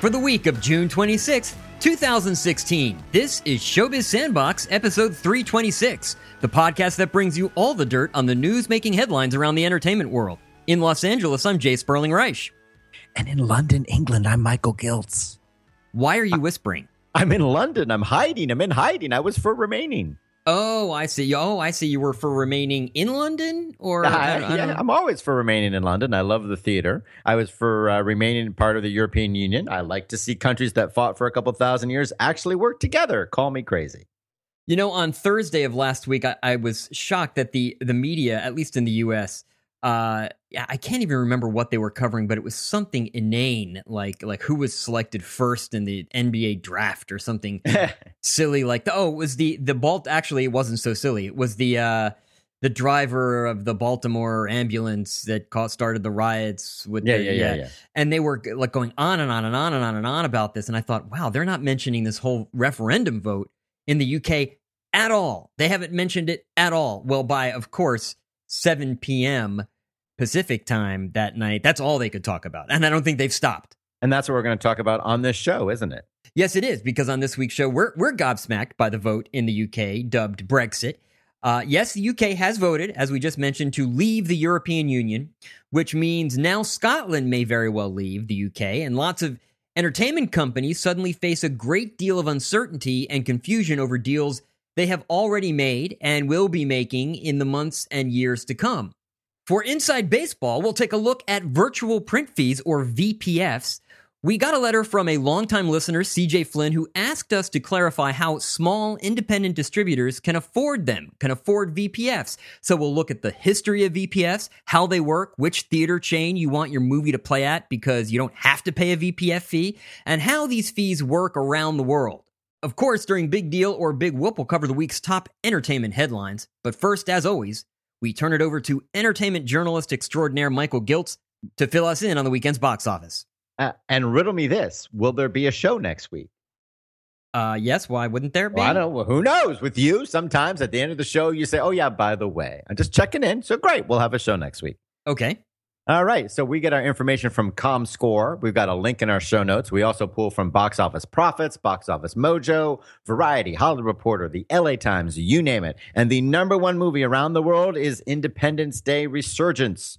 for the week of June 26th, 2016. This is Showbiz Sandbox, episode 326, the podcast that brings you all the dirt on the news-making headlines around the entertainment world. In Los Angeles, I'm Jay Sperling Reich. And in London, England, I'm Michael Giltz. Why are you whispering? I'm in London. I'm in hiding. I was for remaining. Oh, I see. You were for remaining in London? Or I'm always for remaining in London. I love the theater. I was for remaining part of the European Union. I like to see countries that fought for a couple thousand years actually work together. Call me crazy. You know, on Thursday of last week, I was shocked that the media, at least in the U.S., I can't even remember what they were covering, but it was something inane, like who was selected first in the NBA draft or something silly like it was the actually it wasn't so silly. It was the driver of the Baltimore ambulance that started the riots with and they were like going on and on and on and on and on about this, and I thought, wow, they're not mentioning this whole referendum vote in the UK at all. They haven't mentioned it at all. Well, by of course 7 p.m. Pacific time that night, that's all they could talk about. And I don't think they've stopped. And that's what we're going to talk about on this show, isn't it? Yes, it is, because on this week's show, we're gobsmacked by the vote in the UK, dubbed Brexit. Yes, the UK has voted, as we just mentioned, to leave the European Union, which means now Scotland may very well leave the UK, and lots of entertainment companies suddenly face a great deal of uncertainty and confusion over deals they have already made and will be making in the months and years to come. For Inside Baseball, we'll take a look at virtual print fees, or VPFs. We got a letter from a longtime listener, CJ Flynn, who asked us to clarify how small independent distributors can afford VPFs. So we'll look at the history of VPFs, how they work, which theater chain you want your movie to play at because you don't have to pay a VPF fee, and how these fees work around the world. Of course, during Big Deal or Big Whoop, we'll cover the week's top entertainment headlines. But first, as always, we turn it over to entertainment journalist extraordinaire Michael Giltz to fill us in on the weekend's box office. And riddle me this. Will there be a show next week? Yes, why wouldn't there be? Well, I don't know. Well, who knows? With you, sometimes at the end of the show, you say, oh, yeah, by the way. I'm just checking in. So great. We'll have a show next week. Okay. All right, so we get our information from ComScore. We've got a link in our show notes. We also pull from Box Office Profits, Box Office Mojo, Variety, Hollywood Reporter, the LA Times, you name it. And the number one movie around the world is Independence Day Resurgence.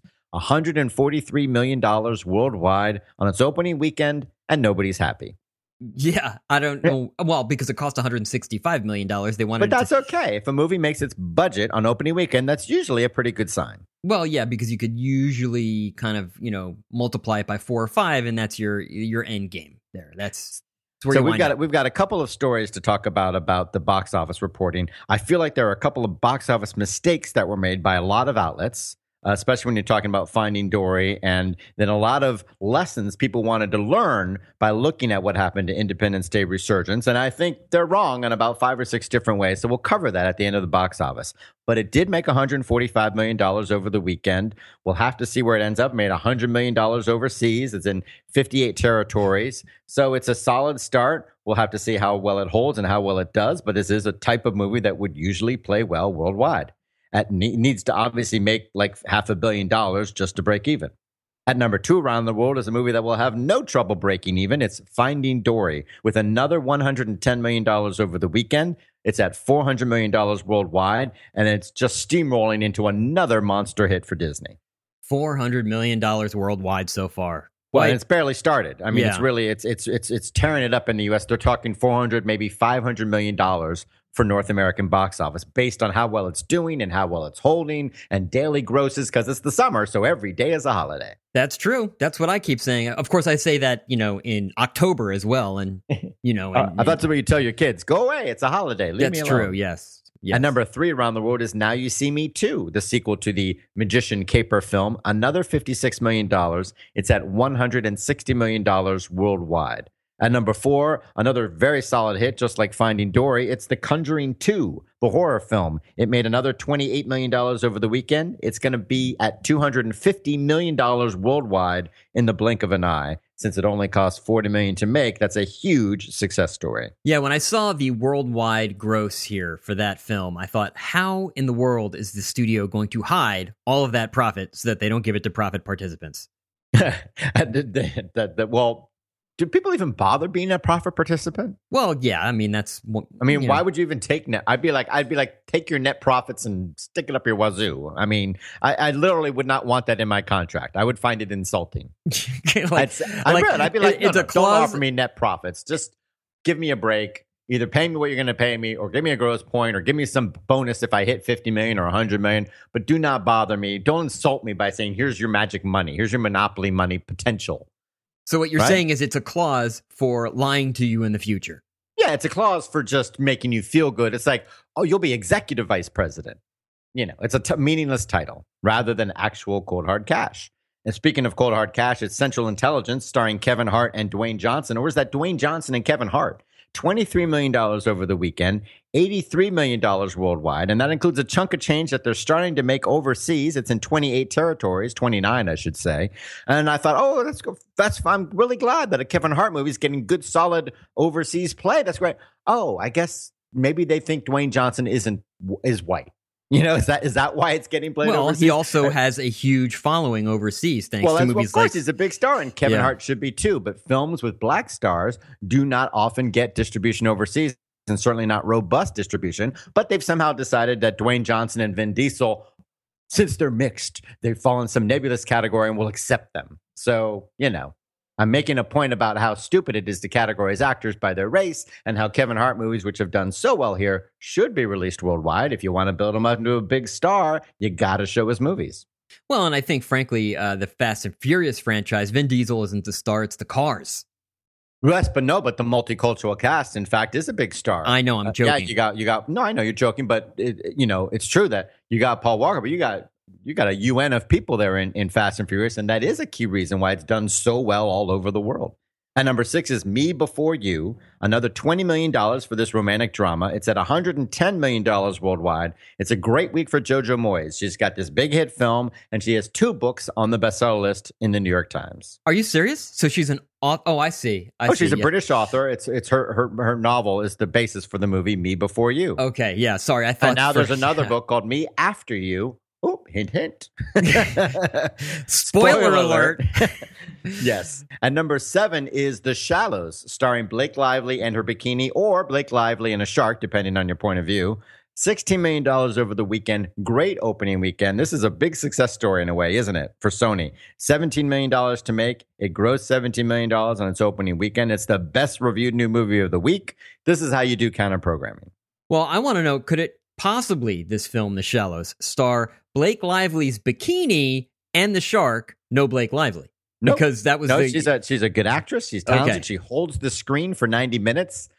$143 million worldwide on its opening weekend, and nobody's happy. Yeah, I don't know. Well, because it cost $165 million, they wanted. But that's okay. If a movie makes its budget on opening weekend, that's usually a pretty good sign. Well, yeah, because you could usually kind of, multiply it by 4 or 5, and that's your end game there. That's where so we've got a couple of stories to talk about the box office reporting. I feel like there are a couple of box office mistakes that were made by a lot of outlets. Especially when you're talking about Finding Dory, and then a lot of lessons people wanted to learn by looking at what happened to Independence Day Resurgence. And I think they're wrong in about 5 or 6 different ways. So we'll cover that at the end of the box office. But it did make $145 million over the weekend. We'll have to see where it ends up. It made $100 million overseas. It's in 58 territories. So it's a solid start. We'll have to see how well it holds and how well it does. But this is a type of movie that would usually play well worldwide. Needs to obviously make like $500 million just to break even. At number 2 around the world is a movie that will have no trouble breaking even. It's Finding Dory, with another $110 million over the weekend. It's at $400 million worldwide, and it's just steamrolling into another monster hit for Disney. $400 million worldwide so far. Well, and it's barely started. I mean, yeah. It's really it's tearing it up in the U.S. They're talking $400, maybe $500 million for North American box office, based on how well it's doing and how well it's holding, and daily grosses, because it's the summer, so every day is a holiday. That's true. That's what I keep saying. Of course, I say that in October as well, and I thought that's what you tell your kids. Go away, it's a holiday. Leave me alone. That's true. Yes. And number 3 around the world is Now You See Me 2, the sequel to the Magician Caper film. Another $56 million. It's at $160 million worldwide. At number 4, another very solid hit, just like Finding Dory. It's The Conjuring 2, the horror film. It made another $28 million over the weekend. It's going to be at $250 million worldwide in the blink of an eye. Since it only cost $40 million to make, that's a huge success story. Yeah, when I saw the worldwide gross here for that film, I thought, how in the world is the studio going to hide all of that profit so that they don't give it to profit participants? Well, do people even bother being a profit participant? Well, yeah, I mean, that's. I mean, why would you even take net? I'd be like, take your net profits and stick it up your wazoo. I mean, I literally would not want that in my contract. I would find it insulting. I'd be like, don't offer me net profits. Just give me a break. Either pay me what you're going to pay me, or give me a gross point, or give me some bonus if I hit 50 million or 100 million. But do not bother me. Don't insult me by saying, here's your magic money. Here's your monopoly money potential. So what you're saying is it's a clause for lying to you in the future. Yeah, it's a clause for just making you feel good. It's like, oh, you'll be executive vice president. It's a meaningless title rather than actual cold hard cash. And speaking of cold hard cash, it's Central Intelligence starring Kevin Hart and Dwayne Johnson. Or is that Dwayne Johnson and Kevin Hart? $23 million over the weekend, $83 million worldwide. And that includes a chunk of change that they're starting to make overseas. It's in 28 territories, 29, I should say. And I thought, oh, I'm really glad that a Kevin Hart movie is getting good, solid overseas play. That's great. Oh, I guess maybe they think Dwayne Johnson is white. Is that why it's getting played overseas? He also has a huge following overseas thanks to movies of course, he's a big star, and Kevin Hart should be too. But films with black stars do not often get distribution overseas, and certainly not robust distribution. But they've somehow decided that Dwayne Johnson and Vin Diesel, since they're mixed, they fall in some nebulous category and will accept them. So, I'm making a point about how stupid it is to categorize actors by their race, and how Kevin Hart movies, which have done so well here, should be released worldwide. If you want to build him up into a big star, you got to show his movies. Well, and I think, frankly, the Fast and Furious franchise, Vin Diesel isn't the star, it's the cars. Yes, but the multicultural cast, in fact, is a big star. I know, I'm joking. You got. No, I know you're joking, but it's true that you got Paul Walker, but you got a UN of people there in Fast and Furious, and that is a key reason why it's done so well all over the world. And number 6 is Me Before You, another $20 million for this romantic drama. It's at $110 million worldwide. It's a great week for Jojo Moyes. She's got this big hit film, and she has 2 books on the bestseller list in the New York Times. Are you serious? So she's an author? Oh, I see. She's a British author. It's her novel is the basis for the movie Me Before You. Okay, yeah, sorry. I thought. And now there's another book called Me After You. Oh, hint, hint. Spoiler alert. Yes. And number 7 is The Shallows, starring Blake Lively and her bikini, or Blake Lively and a shark, depending on your point of view. $16 million over the weekend. Great opening weekend. This is a big success story in a way, isn't it, for Sony? $17 million to make. It grossed $17 million on its opening weekend. It's the best reviewed new movie of the week. This is how you do counter programming. Well, I want to know, could it possibly, this film, The Shallows, star Blake Lively's bikini and the shark, no Blake Lively? Nope. Because that was she's a good actress. She's talented. Okay. She holds the screen for 90 minutes.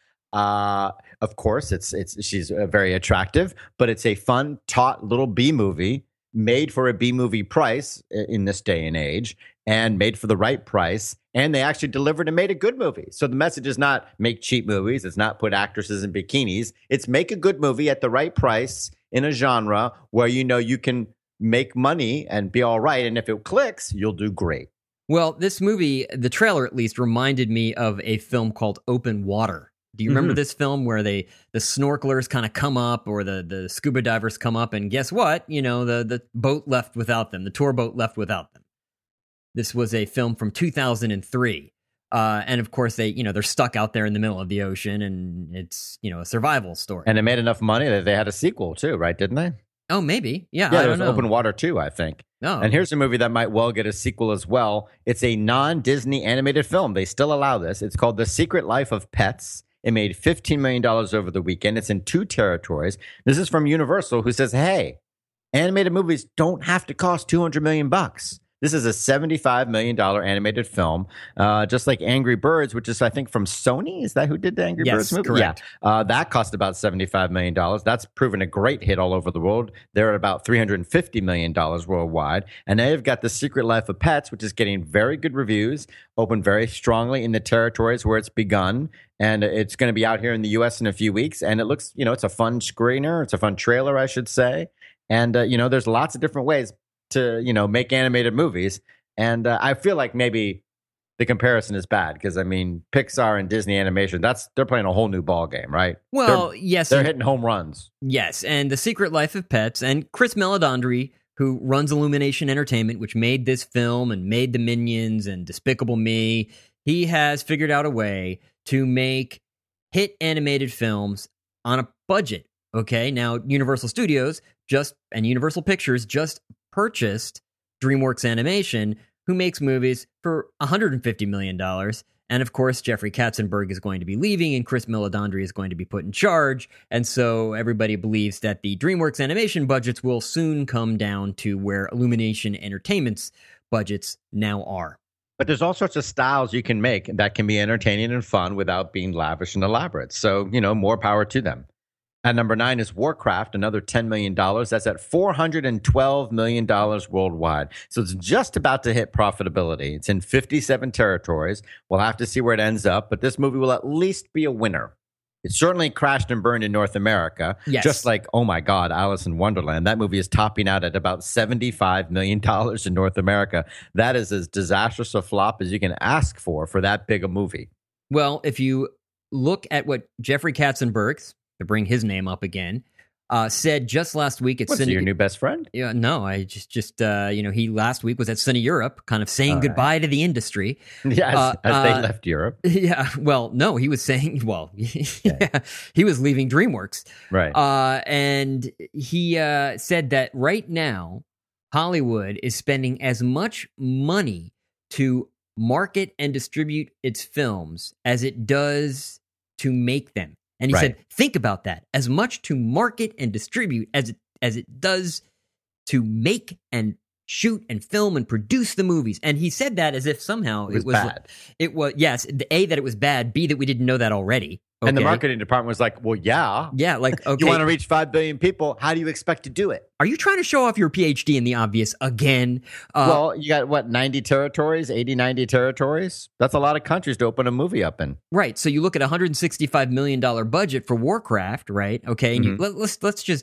Of course, she's very attractive, but it's a fun, taut little B movie made for a B movie price in this day and age, and made for the right price. And they actually delivered and made a good movie. So the message is not make cheap movies. It's not put actresses in bikinis. It's make a good movie at the right price in a genre where you can make money and be all right. And if it clicks, you'll do great. Well, this movie, the trailer at least, reminded me of a film called Open Water. Do you remember this film where the snorkelers kind of come up, or the scuba divers come up, and guess what? The boat left without them. The tour boat left without them. This was a film from 2003. And of course they're stuck out there in the middle of the ocean, and it's, a survival story. And it made enough money that they had a sequel too, right? Didn't they? Oh, maybe. Yeah, I don't know. Open Water 2, I think. Oh. And here's a movie that might well get a sequel as well. It's a non-Disney animated film. They still allow this. It's called The Secret Life of Pets. It made $15 million over the weekend. It's in 2 territories. This is from Universal, who says, hey, animated movies don't have to cost $200 million. This is a $75 million animated film, just like Angry Birds, which is, I think, from Sony. Is that who did the Angry Birds movie? Correct. Yeah. That cost about $75 million. That's proven a great hit all over the world. They're at about $350 million worldwide. And they've got The Secret Life of Pets, which is getting very good reviews, opened very strongly in the territories where it's begun. And it's going to be out here in the U.S. in a few weeks. And it looks, it's a fun screener. It's a fun trailer, I should say. And, there's lots of different ways to make animated movies, and I feel like maybe the comparison is bad because Pixar and Disney animation, they're playing a whole new ball game, right? Well, yes, they're hitting home runs. Yes, and The Secret Life of Pets, and Chris Meledandri, who runs Illumination Entertainment, which made this film and made the Minions and Despicable Me. he has figured out a way to make hit animated films on a budget. Okay, now Universal Studios and Universal Pictures just purchased DreamWorks Animation, who makes movies for $150 million. And of course, Jeffrey Katzenberg is going to be leaving and Chris Meledandri is going to be put in charge. And so everybody believes that the DreamWorks Animation budgets will soon come down to where Illumination Entertainment's budgets now are. But there's all sorts of styles you can make that can be entertaining and fun without being lavish and elaborate. So, more power to them. At number 9 is Warcraft, another $10 million. That's at $412 million worldwide. So it's just about to hit profitability. It's in 57 territories. We'll have to see where it ends up, but this movie will at least be a winner. It certainly crashed and burned in North America. Yes. Just like, oh my God, Alice in Wonderland. That movie is topping out at about $75 million in North America. That is as disastrous a flop as you can ask for that big a movie. Well, if you look at what Jeffrey Katzenberg, to bring his name up again, said just last week at What's your new best friend? Yeah, no, I he last week was at Cine Europe, kind of saying goodbye to the industry. Yes, as they left Europe. Yeah, well, no, he was saying, he was leaving DreamWorks. Right. And he said that right now, Hollywood is spending as much money to market and distribute its films as it does to make them. And he said, think about that. As much to market and distribute as it does to make and shoot and film and produce the movies. And he said that as if somehow it was bad. It was, yes, A, that it was bad, B, that we didn't know that already. Okay? And the marketing department was like, well, yeah. Yeah, like, okay. You want to reach 5 billion people. How do you expect to do it? Are you trying to show off your PhD in the obvious again? Well, you got, 90 territories, 80, 90 territories? That's a lot of countries to open a movie up in. Right. So you look at $165 million budget for Warcraft, right? Okay. And let's just,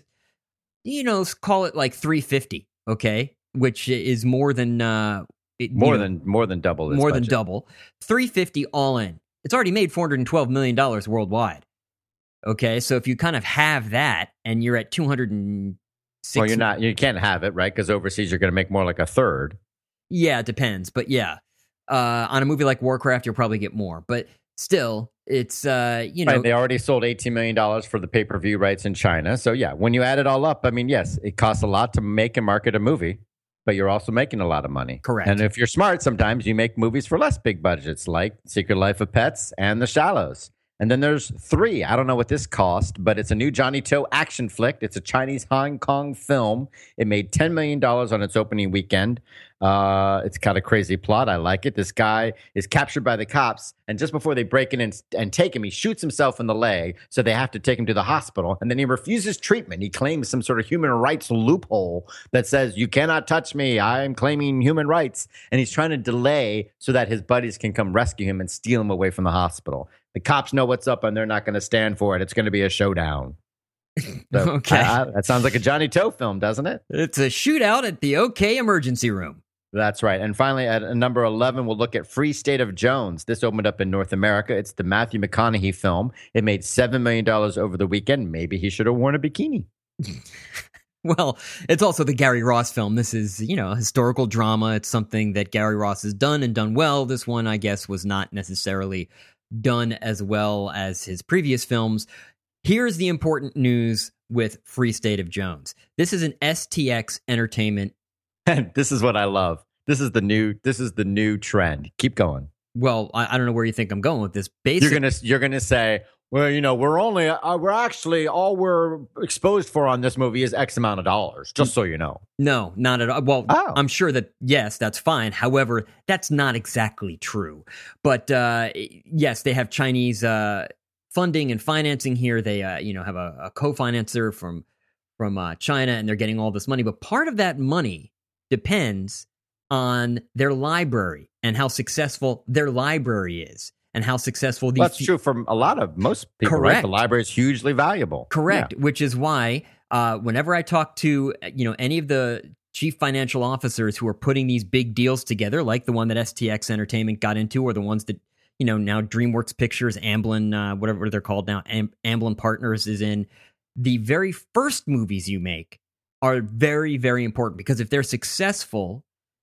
call it like 350, okay? Which is more than... more than double. More than double. 350 all in. It's already made $412 million worldwide. Okay, so if you kind of have that and you're at 206... Well, you can't have it, right? Because overseas you're going to make more like a third. Yeah, it depends. But yeah, on a movie like Warcraft, you'll probably get more. But still, it's, Right, they already sold $18 million for the pay-per-view rights in China. So yeah, when you add it all up, I mean, yes, it costs a lot to make and market a movie. But you're also making a lot of money. Correct. And if you're smart, sometimes you make movies for less big budgets, like Secret Life of Pets and The Shallows. And then there's 3. I don't know what this cost, but it's a new Johnny To action flick. It's a Chinese Hong Kong film. It made $10 million on its opening weekend. It's got a crazy plot. I like it. This guy is captured by the cops, and just before they break in and take him, he shoots himself in the leg, so they have to take him to the hospital. And then he refuses treatment. He claims some sort of human rights loophole that says, you cannot touch me. I'm claiming human rights. And he's trying to delay so that his buddies can come rescue him and steal him away from the hospital. The cops know what's up, and they're not going to stand for it. It's going to be a showdown. So, okay. That sounds like a Johnny To film, doesn't it? It's a shootout at the OK Emergency Room. That's right. And finally, at number 11, we'll look at Free State of Jones. This opened up in North America. It's the Matthew McConaughey film. It made $7 million over the weekend. Maybe he should have worn a bikini. Well, it's also the Gary Ross film. This is, a historical drama. It's something that Gary Ross has done and done well. This one, I guess, was not necessarily done as well as his previous films. Here's the important news with Free State of Jones. This is an STX Entertainment. And this is what I love. This is the new trend. Keep going. Well, I don't know where you think I'm going with this. You're gonna say, well, we're actually all we're exposed for on this movie is X amount of dollars. Just so you know. No, not at all. Well, I'm sure that yes, that's fine. However, that's not exactly true. But yes, they have Chinese funding and financing here. They have a co-financer from China, and they're getting all this money. But part of that money depends on their library and how successful their library is and how successful these... That's true for most people, correct. Right? The library is hugely valuable. Correct, yeah. Which is why whenever I talk to any of the chief financial officers who are putting these big deals together, like the one that STX Entertainment got into, or the ones that now DreamWorks Pictures, Amblin, whatever they're called now, Amblin Partners is in, the very first movies you make are very, very important, because if they're successful,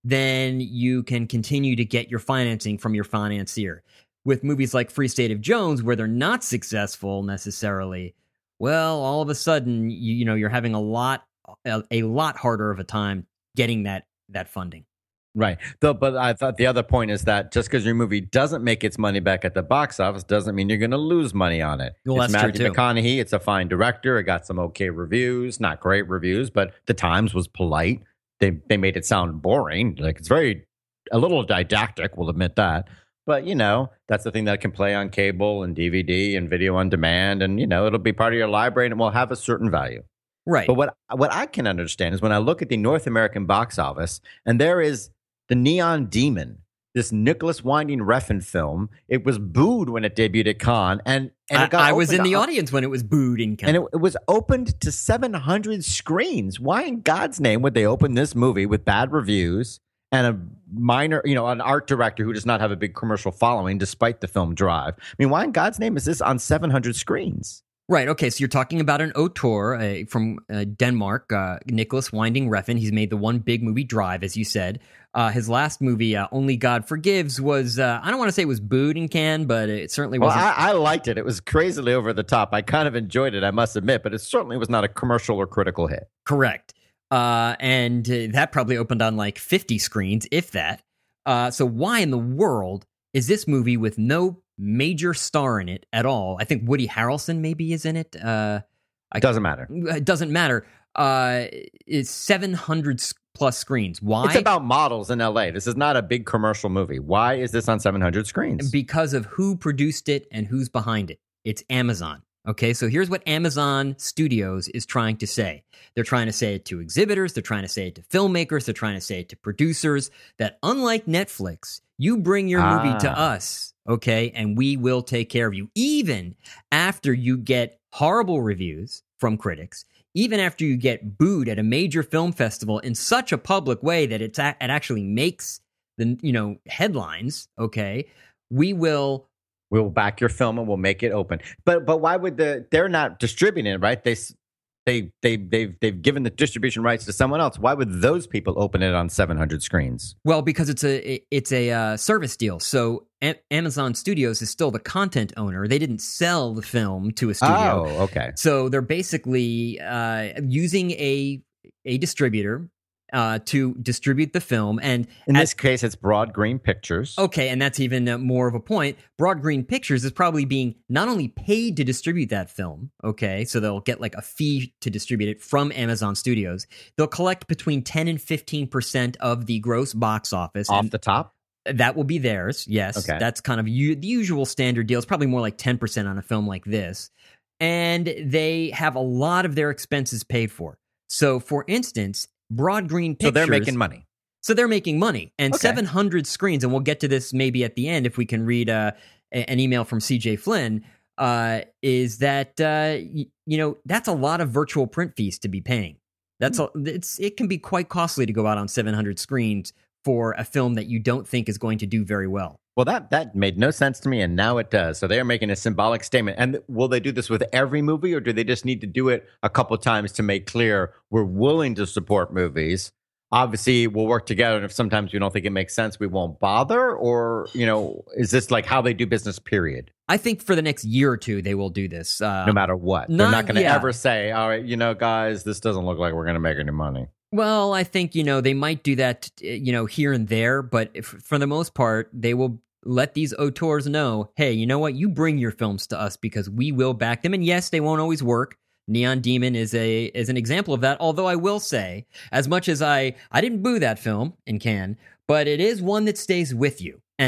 then you can continue to get your financing from your financier. With movies like Free State of Jones, where they're not successful necessarily, well, all of a sudden, you're having a lot harder of a time getting that funding. Right. But I thought the other point is that just because your movie doesn't make its money back at the box office doesn't mean you're going to lose money on it. Well, it's that's Matthew true too. McConaughey. It's a fine director. It got some okay reviews, not great reviews, but the Times was polite. They made it sound boring. Like it's a little didactic. We'll admit that. But, that's the thing that can play on cable and DVD and video on demand. And, it'll be part of your library and it will have a certain value. Right. But what I can understand is when I look at the North American box office and there is the Neon Demon, this Nicholas Winding Refn film. It was booed when it debuted at Cannes. And it got I was in the audience when it was booed in Cannes. And it was opened to 700 screens. Why in God's name would they open this movie with bad reviews? And a minor, an art director who does not have a big commercial following, despite the film Drive. I mean, why in God's name is this on 700 screens? Right. Okay. So you're talking about an auteur from Denmark, Nicholas Winding Refn. He's made the one big movie, Drive, as you said. His last movie, Only God Forgives, was, I don't want to say it was booed in Cannes, but it certainly wasn't. Well, I liked it. It was crazily over the top. I kind of enjoyed it, I must admit, but it certainly was not a commercial or critical hit. Correct. And that probably opened on like 50 screens, if that. So why in the world is this movie with no major star in it at all? I think Woody Harrelson maybe is in it. Doesn't matter. It doesn't matter. It's 700 plus screens. Why? It's about models in LA. This is not a big commercial movie. Why is this on 700 screens? Because of who produced it and who's behind it. It's Amazon. Okay, so here's what Amazon Studios is trying to say. They're trying to say it to exhibitors. They're trying to say it to filmmakers. They're trying to say it to producers that unlike Netflix, you bring your movie to us, okay, and we will take care of you. Even after you get horrible reviews from critics, even after you get booed at a major film festival in such a public way that it actually makes the headlines, okay, we'll back your film and we'll make it open. But why would they're not distributing it, right? They've given the distribution rights to someone else. Why would those people open it on 700 screens? Well, because it's a service deal. So Amazon Studios is still the content owner. They didn't sell the film to a studio. Oh, okay. So they're basically using a distributor to distribute the film. And in this case, it's Broad Green Pictures. Okay, and that's even more of a point. Broad Green Pictures is probably being not only paid to distribute that film, okay, so they'll get like a fee to distribute it from Amazon Studios. They'll collect between 10 and 15% of the gross box office. Off the top? That will be theirs, yes. Okay. That's kind of the usual standard deal. It's probably more like 10% on a film like this. And they have a lot of their expenses paid for. So, for instance, Broad Green Pictures. So they're making money. And 700 screens, and we'll get to this maybe at the end if we can read an email from CJ Flynn, is that, that's a lot of virtual print fees to be paying. It can be quite costly to go out on 700 screens for a film that you don't think is going to do very well. Well, that made no sense to me, and now it does. So they are making a symbolic statement. And will they do this with every movie, or do they just need to do it a couple times to make clear we're willing to support movies? Obviously, we'll work together, and if sometimes we don't think it makes sense, we won't bother? Or, is this like how they do business, period? I think for the next year or two, they will do this. No matter what. They're not going to ever say, all right, guys, this doesn't look like we're going to make any money. Well, I think, they might do that, here and there, but for the most part, they will let these auteurs know, hey, you know what? You bring your films to us because we will back them. And yes, they won't always work. Neon Demon is an example of that. Although I will say, as much as I didn't boo that film in Cannes, but it is one that stays with you. And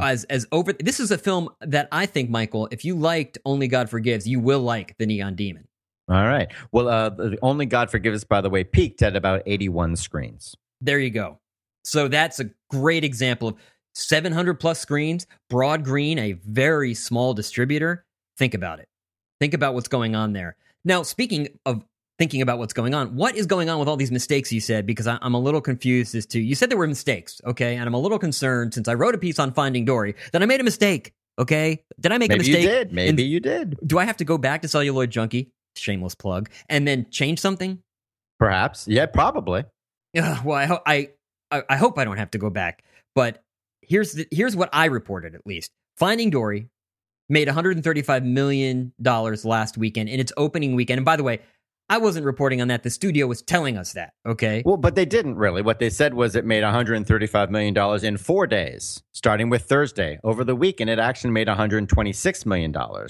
this is a film that I think, Michael, if you liked Only God Forgives, you will like The Neon Demon. All right. Well, the Only God Forgives, by the way, peaked at about 81 screens. There you go. So that's a great example of 700 plus screens, Broad Green, a very small distributor. Think about it. Think about what's going on there. Now, speaking of thinking about what's going on, what is going on with all these mistakes you said? Because I'm a little confused as to, you said there were mistakes, okay? And I'm a little concerned since I wrote a piece on Finding Dory that I made a mistake, okay? Did I make a mistake? Maybe you did. Do I have to go back to Celluloid Junkie, shameless plug, and then change something? Perhaps. Yeah, probably. Well, I hope I don't have to go back. But here's what I reported, at least. Finding Dory made $135 million last weekend in its opening weekend. And by the way, I wasn't reporting on that. The studio was telling us that, okay? Well, but they didn't really. What they said was it made $135 million in 4 days, starting with Thursday. Over the weekend, it actually made $126 million.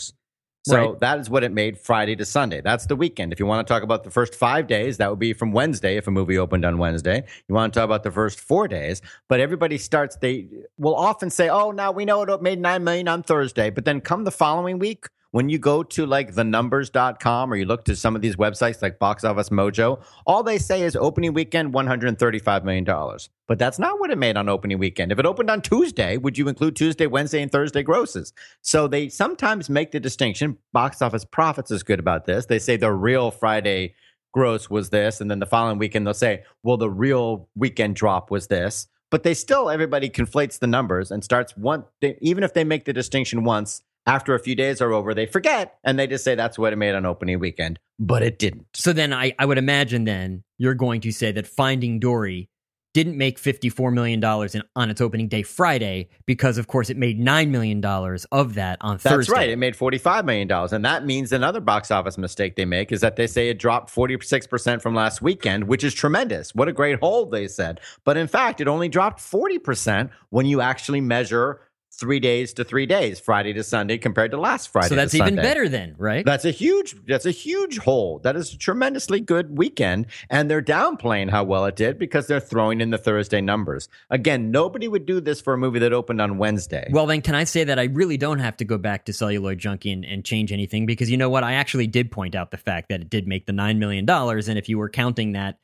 So Right. that is what it made Friday to Sunday. That's the weekend. If you want to talk about the first 5 days, that would be from Wednesday if a movie opened on Wednesday. You want to talk about the first 4 days. But everybody starts, they will often say, oh, now we know it made $9 million on Thursday. But then come the following week, when you go to like thenumbers.com or you look to some of these websites like Box Office Mojo, all they say is opening weekend, $135 million. But that's not what it made on opening weekend. If it opened on Tuesday, would you include Tuesday, Wednesday, and Thursday grosses? So they sometimes make the distinction. Box Office Profits is good about this. They say the real Friday gross was this. And then the following weekend, they'll say, well, the real weekend drop was this. But they still, everybody conflates the numbers and starts even if they make the distinction once, after a few days are over, they forget, and they just say that's what it made on opening weekend, but it didn't. So then I would imagine then you're going to say that Finding Dory didn't make $54 million on its opening day Friday because, of course, it made $9 million of that on Thursday. That's right. It made $45 million. And that means another box office mistake they make is that they say it dropped 46% from last weekend, which is tremendous. What a great hold, they said. But in fact, it only dropped 40% when you actually measure 3 days to 3 days, Friday to Sunday, compared to last Friday. So that's to even Sunday. better then, right? That's a huge hold. That is a tremendously good weekend. And they're downplaying how well it did because they're throwing in the Thursday numbers. Again, nobody would do this for a movie that opened on Wednesday. Well, then can I say that I really don't have to go back to Celluloid Junkie and change anything? Because you know what? I actually did point out the fact that it did make the $9 million. And if you were counting that,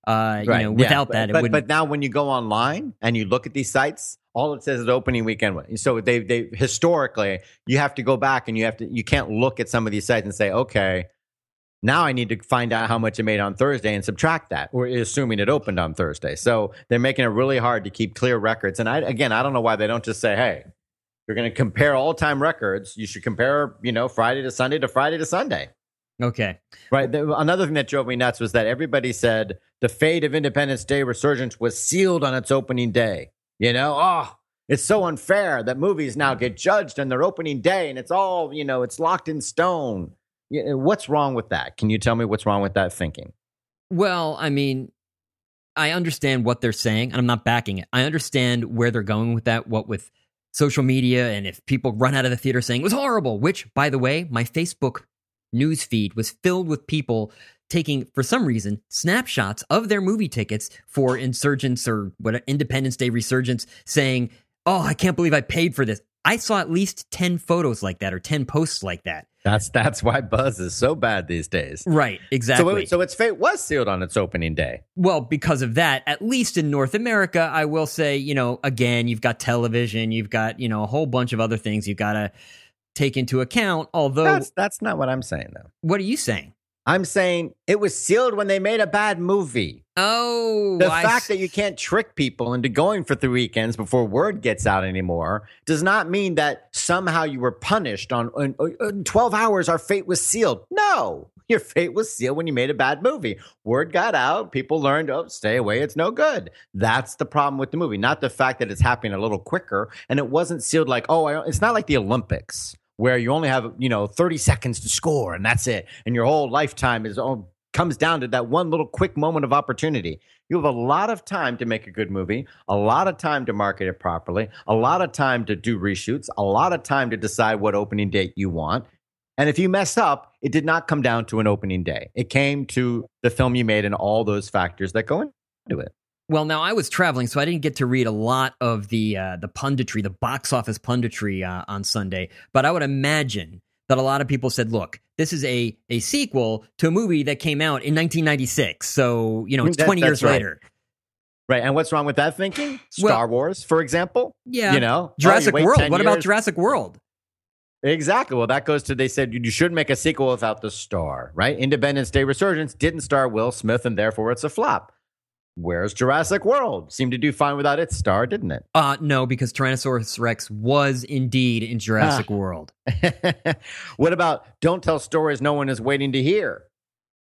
without that, it wouldn't. But now when you go online and you look at these sites, all it says is opening weekend. So they historically, you have to go back and you can't look at some of these sites and say, okay, now I need to find out how much it made on Thursday and subtract that, or assuming it opened on Thursday. So they're making it really hard to keep clear records. And I don't know why they don't just say, hey, you're going to compare all-time records. You should compare, Friday to Sunday to Friday to Sunday. Okay. Right. Another thing that drove me nuts was that everybody said the fate of Independence Day Resurgence was sealed on its opening day. It's so unfair that movies now get judged on their opening day and it's all, it's locked in stone. What's wrong with that? Can you tell me what's wrong with that thinking? Well, I mean, I understand what they're saying and I'm not backing it. I understand where they're going with that, what with social media and if people run out of the theater saying it was horrible, which, by the way, my Facebook news feed was filled with people taking, for some reason, snapshots of their movie tickets for Insurgents or what Independence Day Resurgence, saying, "Oh, I can't believe I paid for this." I saw at least 10 photos like that or 10 posts like that. That's why buzz is so bad these days. Right, exactly. So its fate was sealed on its opening day. Well, because of that, at least in North America, I will say, again, you've got television, you've got, a whole bunch of other things you've got to take into account. Although that's not what I'm saying, though. What are you saying? I'm saying it was sealed when they made a bad movie. Oh, the fact that you can't trick people into going for 3 weekends before word gets out anymore does not mean that somehow you were punished on 12 hours. Our fate was sealed. No, your fate was sealed when you made a bad movie. Word got out. People learned, stay away. It's no good. That's the problem with the movie, not the fact that it's happening a little quicker. And it wasn't sealed like, it's not like the Olympics, where you only have, 30 seconds to score and that's it. And your whole lifetime comes down to that one little quick moment of opportunity. You have a lot of time to make a good movie, a lot of time to market it properly, a lot of time to do reshoots, a lot of time to decide what opening date you want. And if you mess up, it did not come down to an opening day. It came to the film you made and all those factors that go into it. Well, now I was traveling, so I didn't get to read a lot of the punditry, the box office punditry on Sunday. But I would imagine that a lot of people said, look, this is a sequel to a movie that came out in 1996. So, it's 20 years later. Right. And what's wrong with that thinking? Star Wars, for example? Yeah. Jurassic World. What about Jurassic World? Exactly. Well, that goes to, they said you shouldn't make a sequel without the star, right? Independence Day Resurgence didn't star Will Smith, and therefore it's a flop. Where's Jurassic World? Seemed to do fine without its star, didn't it? No, because Tyrannosaurus Rex was indeed in Jurassic World. What about Don't Tell Stories No One Is Waiting to Hear?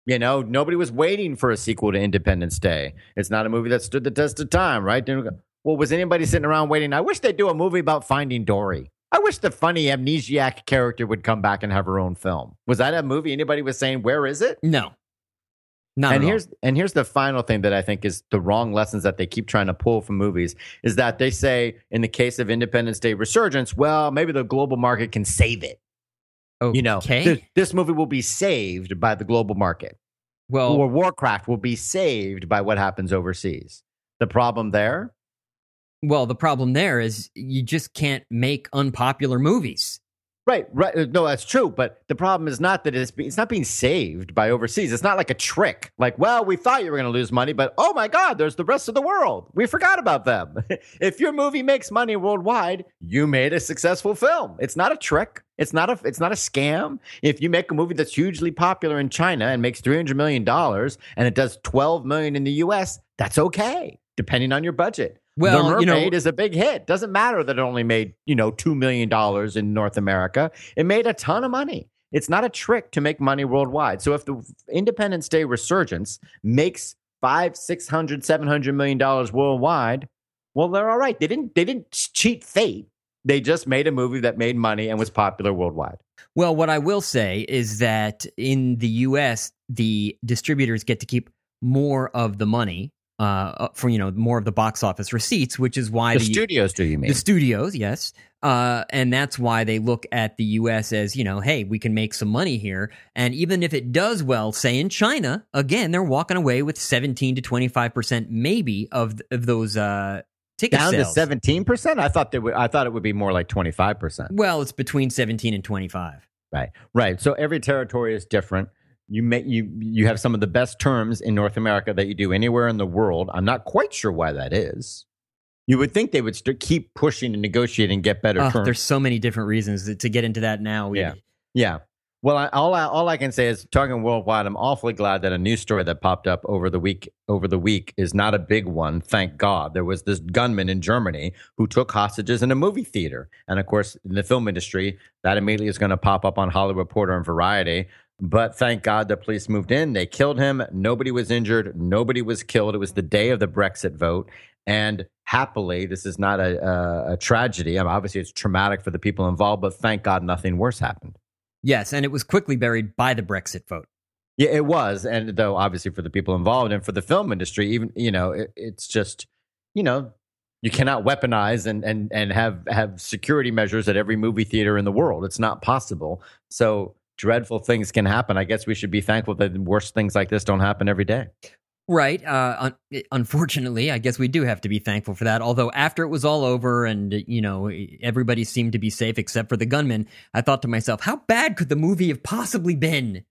You know, nobody was waiting for a sequel to Independence Day. It's not a movie that stood the test of time, right? Well, was anybody sitting around waiting? I wish they'd do a movie about Finding Dory. I wish the funny amnesiac character would come back and have her own film. Was that a movie anybody was saying, where is it? No. Not at all. Here's the final thing that I think is the wrong lessons that they keep trying to pull from movies is that they say in the case of Independence Day resurgence, well, maybe the global market can save it. Okay. You know, this movie will be saved by the global market. Well, or Warcraft will be saved by what happens overseas. The problem there? Well, the problem there is you just can't make unpopular movies. Right. No, that's true. But the problem is not that it's not being saved by overseas. It's not like a trick. Like, well, we thought you were going to lose money, but oh my God, there's the rest of the world. We forgot about them. If your movie makes money worldwide, you made a successful film. It's not a trick. It's not a scam. If you make a movie that's hugely popular in China and makes $300 million and it does $12 million in the US, that's okay, depending on your budget. Well, The Mermaid is a big hit. Doesn't matter that it only made, $2 million in North America. It made a ton of money. It's not a trick to make money worldwide. So if the Independence Day resurgence makes $500, $600, $700 million worldwide, well, they're all right. They didn't cheat fate. They just made a movie that made money and was popular worldwide. Well, what I will say is that in the U.S., the distributors get to keep more of the money. For more of the box office receipts, which is why the studios do. You mean the studios? Yes, and that's why they look at the U.S. as hey, we can make some money here, and even if it does well, say in China, again, they're walking away with 17 to 25% maybe of those ticket down sales. To 17%. I thought it would be more like 25%. Well, it's between 17 and 25. Right. So every territory is different. You have some of the best terms in North America that you do anywhere in the world. I'm not quite sure why that is. You would think they would keep pushing and negotiating and get better terms. There's so many different reasons to get into that now. Yeah. Well, all I can say is, talking worldwide, I'm awfully glad that a news story that popped up over the week is not a big one. Thank God. There was this gunman in Germany who took hostages in a movie theater, and of course, in the film industry, that immediately is going to pop up on Hollywood Reporter and Variety. But thank God the police moved in. They killed him. Nobody was injured. Nobody was killed. It was the day of the Brexit vote. And happily, this is not a tragedy. Obviously, it's traumatic for the people involved, but thank God nothing worse happened. Yes, and it was quickly buried by the Brexit vote. Yeah, it was. And though, obviously, for the people involved and for the film industry, even, it's just, you cannot weaponize and have security measures at every movie theater in the world. It's not possible. So dreadful things can happen. I guess we should be thankful that worse things like this don't happen every day. Right. Unfortunately, I guess we do have to be thankful for that. Although after it was all over and, everybody seemed to be safe except for the gunman, I thought to myself, how bad could the movie have possibly been?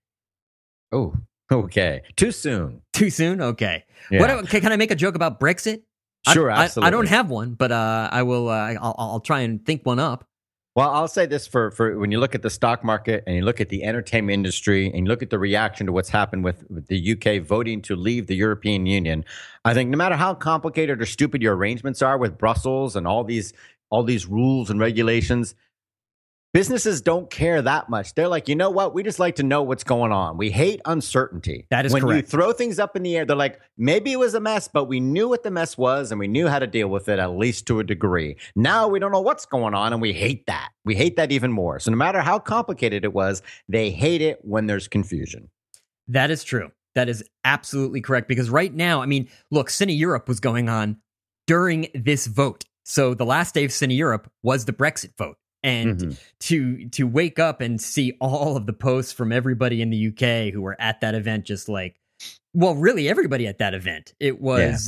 Oh, okay. Too soon. Too soon? Okay. Yeah. Can I make a joke about Brexit? Sure, absolutely. I don't have one, but I will. I'll try and think one up. Well, I'll say this for when you look at the stock market and you look at the entertainment industry and you look at the reaction to what's happened with the UK voting to leave the European Union, I think no matter how complicated or stupid your arrangements are with Brussels and all these rules and regulations, businesses don't care that much. They're like, you know what? We just like to know what's going on. We hate uncertainty. That is correct. When you throw things up in the air, they're like, maybe it was a mess, but we knew what the mess was and we knew how to deal with it, at least to a degree. Now we don't know what's going on and we hate that. We hate that even more. So no matter how complicated it was, they hate it when there's confusion. That is true. That is absolutely correct. Because right now, look, Cine Europe was going on during this vote. So the last day of Cine Europe was the Brexit vote. And to wake up and see all of the posts from everybody in the UK who were at that event, just like, well, really everybody at that event, it was,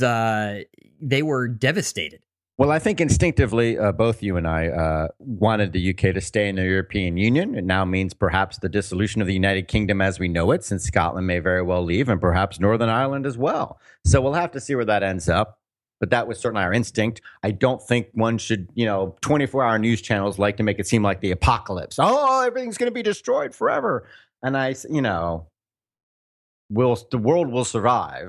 they were devastated. Well, I think instinctively, both you and I wanted the UK to stay in the European Union. It now means perhaps the dissolution of the United Kingdom as we know it, since Scotland may very well leave, and perhaps Northern Ireland as well. So we'll have to see where that ends up. But that was certainly our instinct. I don't think one should, 24-hour news channels like to make it seem like the apocalypse. Oh, everything's going to be destroyed forever. And the world will survive.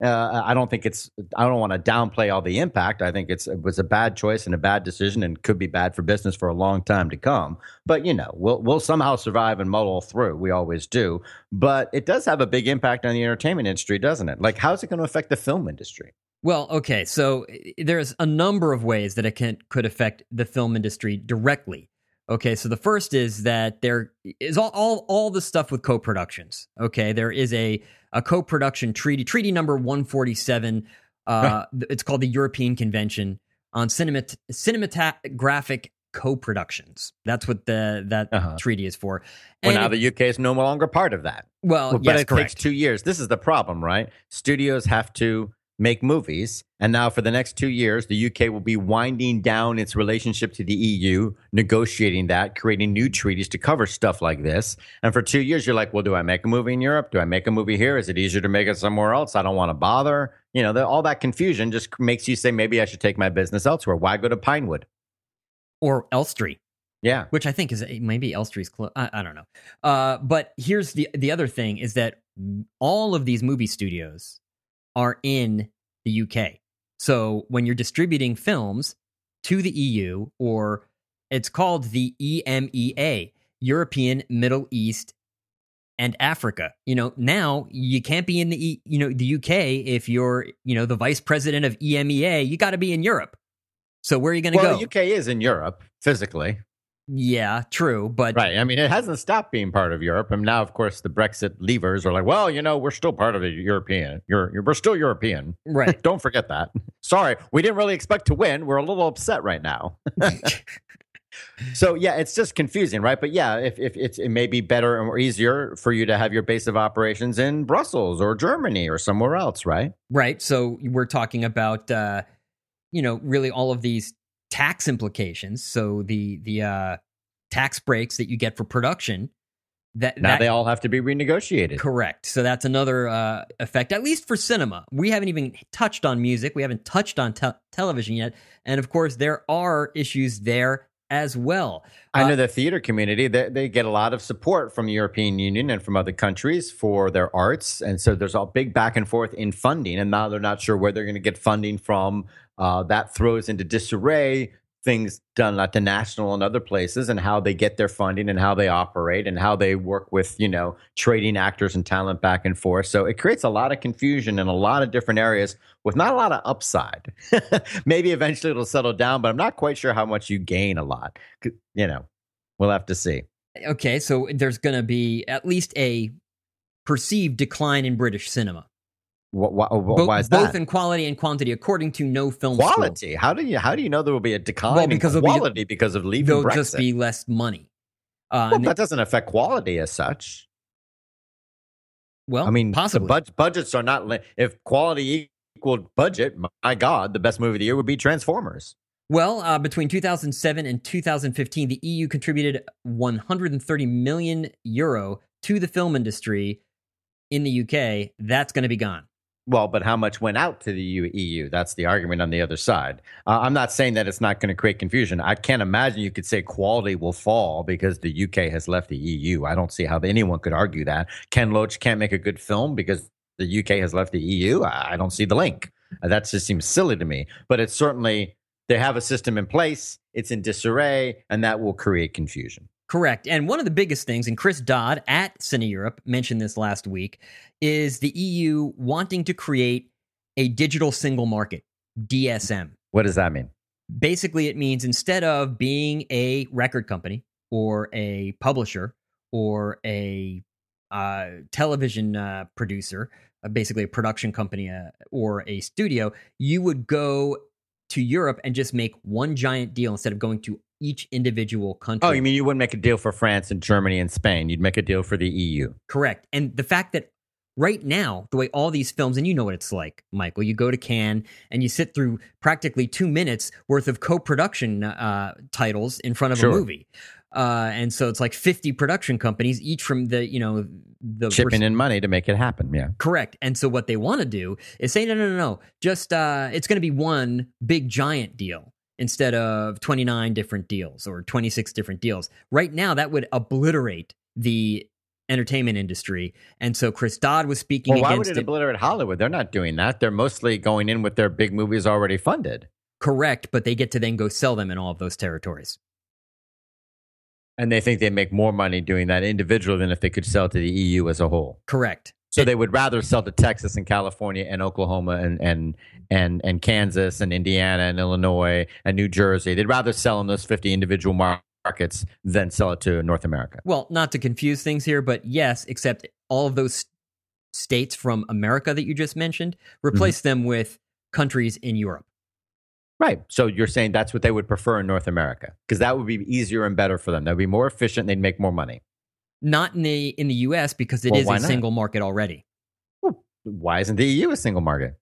I don't think I don't want to downplay all the impact. I think it was a bad choice and a bad decision and could be bad for business for a long time to come. But, we'll somehow survive and muddle through. We always do. But it does have a big impact on the entertainment industry, doesn't it? Like, how's it going to affect the film industry? Well, okay, so there's a number of ways that it could affect the film industry directly. Okay, so the first is that there is all the stuff with co-productions. Okay, there is a co-production treaty number 147. It's called the European Convention on Cinematographic Co-Productions. That's what that treaty is for. And now the UK is no longer part of that. Well, but yes, it correct. takes 2 years. This is the problem, right? Studios have to make movies, and now for the next 2 years, the UK will be winding down its relationship to the EU, negotiating that, creating new treaties to cover stuff like this. And for 2 years, you're like, well, do I make a movie in Europe? Do I make a movie here? Is it easier to make it somewhere else? I don't want to bother. All that confusion just makes you say, maybe I should take my business elsewhere. Why go to Pinewood? Or Elstree. Yeah. Which I think is maybe Elstree's close. I don't know. But here's the other thing is that all of these movie studios are in the UK. So when you're distributing films to the EU, or it's called the EMEA, European, Middle East, and Africa. Now you can't be in the UK if you're, the vice president of EMEA. You got to be in Europe. So where are you going to go? Well, the UK is in Europe physically. Yeah, true, but right. I mean, it hasn't stopped being part of Europe, and now, of course, the Brexit leavers are like, well, we're still part of the European. We're still European, right? Don't forget that. Sorry, we didn't really expect to win. We're a little upset right now. So yeah, it's just confusing, right? But yeah, if it may be better or easier for you to have your base of operations in Brussels or Germany or somewhere else, right? Right. So we're talking about really all of these tax implications. So the tax breaks that you get for production, that they all have to be renegotiated. Correct. So that's another effect, at least for cinema. We haven't even touched on music. We haven't touched on television yet. And of course, there are issues there as well. I know the theater community, they get a lot of support from the European Union and from other countries for their arts. And so there's a big back and forth in funding. And now they're not sure where they're going to get funding from. That throws into disarray things done at the national and other places, and how they get their funding and how they operate and how they work with, trading actors and talent back and forth. So it creates a lot of confusion in a lot of different areas with not a lot of upside. Maybe eventually it'll settle down, but I'm not quite sure how much you gain a lot. We'll have to see. Okay, so there's going to be at least a perceived decline in British cinema. Why is that? Both in quality and quantity, according to No Film Quality? School. How do you know there will be a decline in quality because of leaving There'll Brexit? just be less money. That doesn't affect quality as such. Well, I mean, possibly. The budgets are not. If quality equaled budget, my God, the best movie of the year would be Transformers. Well, between 2007 and 2015, the EU contributed 130 million euro to the film industry in the UK. That's going to be gone. Well, but how much went out to the EU? That's the argument on the other side. I'm not saying that it's not going to create confusion. I can't imagine you could say quality will fall because the UK has left the EU. I don't see how anyone could argue that. Ken Loach can't make a good film because the UK has left the EU. I don't see the link. That just seems silly to me. But it's certainly, they have a system in place. It's in disarray, and that will create confusion. Correct. And one of the biggest things, and Chris Dodd at Cine Europe mentioned this last week, is the EU wanting to create a digital single market, DSM. What does that mean? Basically, it means instead of being a record company or a publisher or a television producer, basically a production company or a studio, you would go to Europe and just make one giant deal instead of going to each individual country. Oh, you mean you wouldn't make a deal for France and Germany and Spain? You'd make a deal for the EU. Correct. And the fact that right now, the way all these films, and you know what it's like, Michael, you go to Cannes and you sit through practically 2 minutes worth of co-production titles in front of a movie. And so it's like 50 production companies, each from the chipping in money to make it happen. Yeah. Correct. And so what they want to do is say, no. Just it's going to be one big giant deal instead of 29 different deals or 26 different deals. Right now, that would obliterate the entertainment industry. And so Chris Dodd was speaking Well, why would against it obliterate Hollywood? They're not doing that. They're mostly going in with their big movies already funded. Correct, but they get to then go sell them in all of those territories. And they think they make more money doing that individually than if they could sell to the EU as a whole. Correct. So they would rather sell to Texas and California and Oklahoma and Kansas and Indiana and Illinois and New Jersey. They'd rather sell in those 50 individual markets than sell it to North America. Well, not to confuse things here, but yes, except all of those states from America that you just mentioned, replace them with countries in Europe. Right. So you're saying that's what they would prefer in North America because that would be easier and better for them. That would be more efficient. They'd make more money. Not in the U.S. because it is a single market already. Well, why isn't the EU a single market?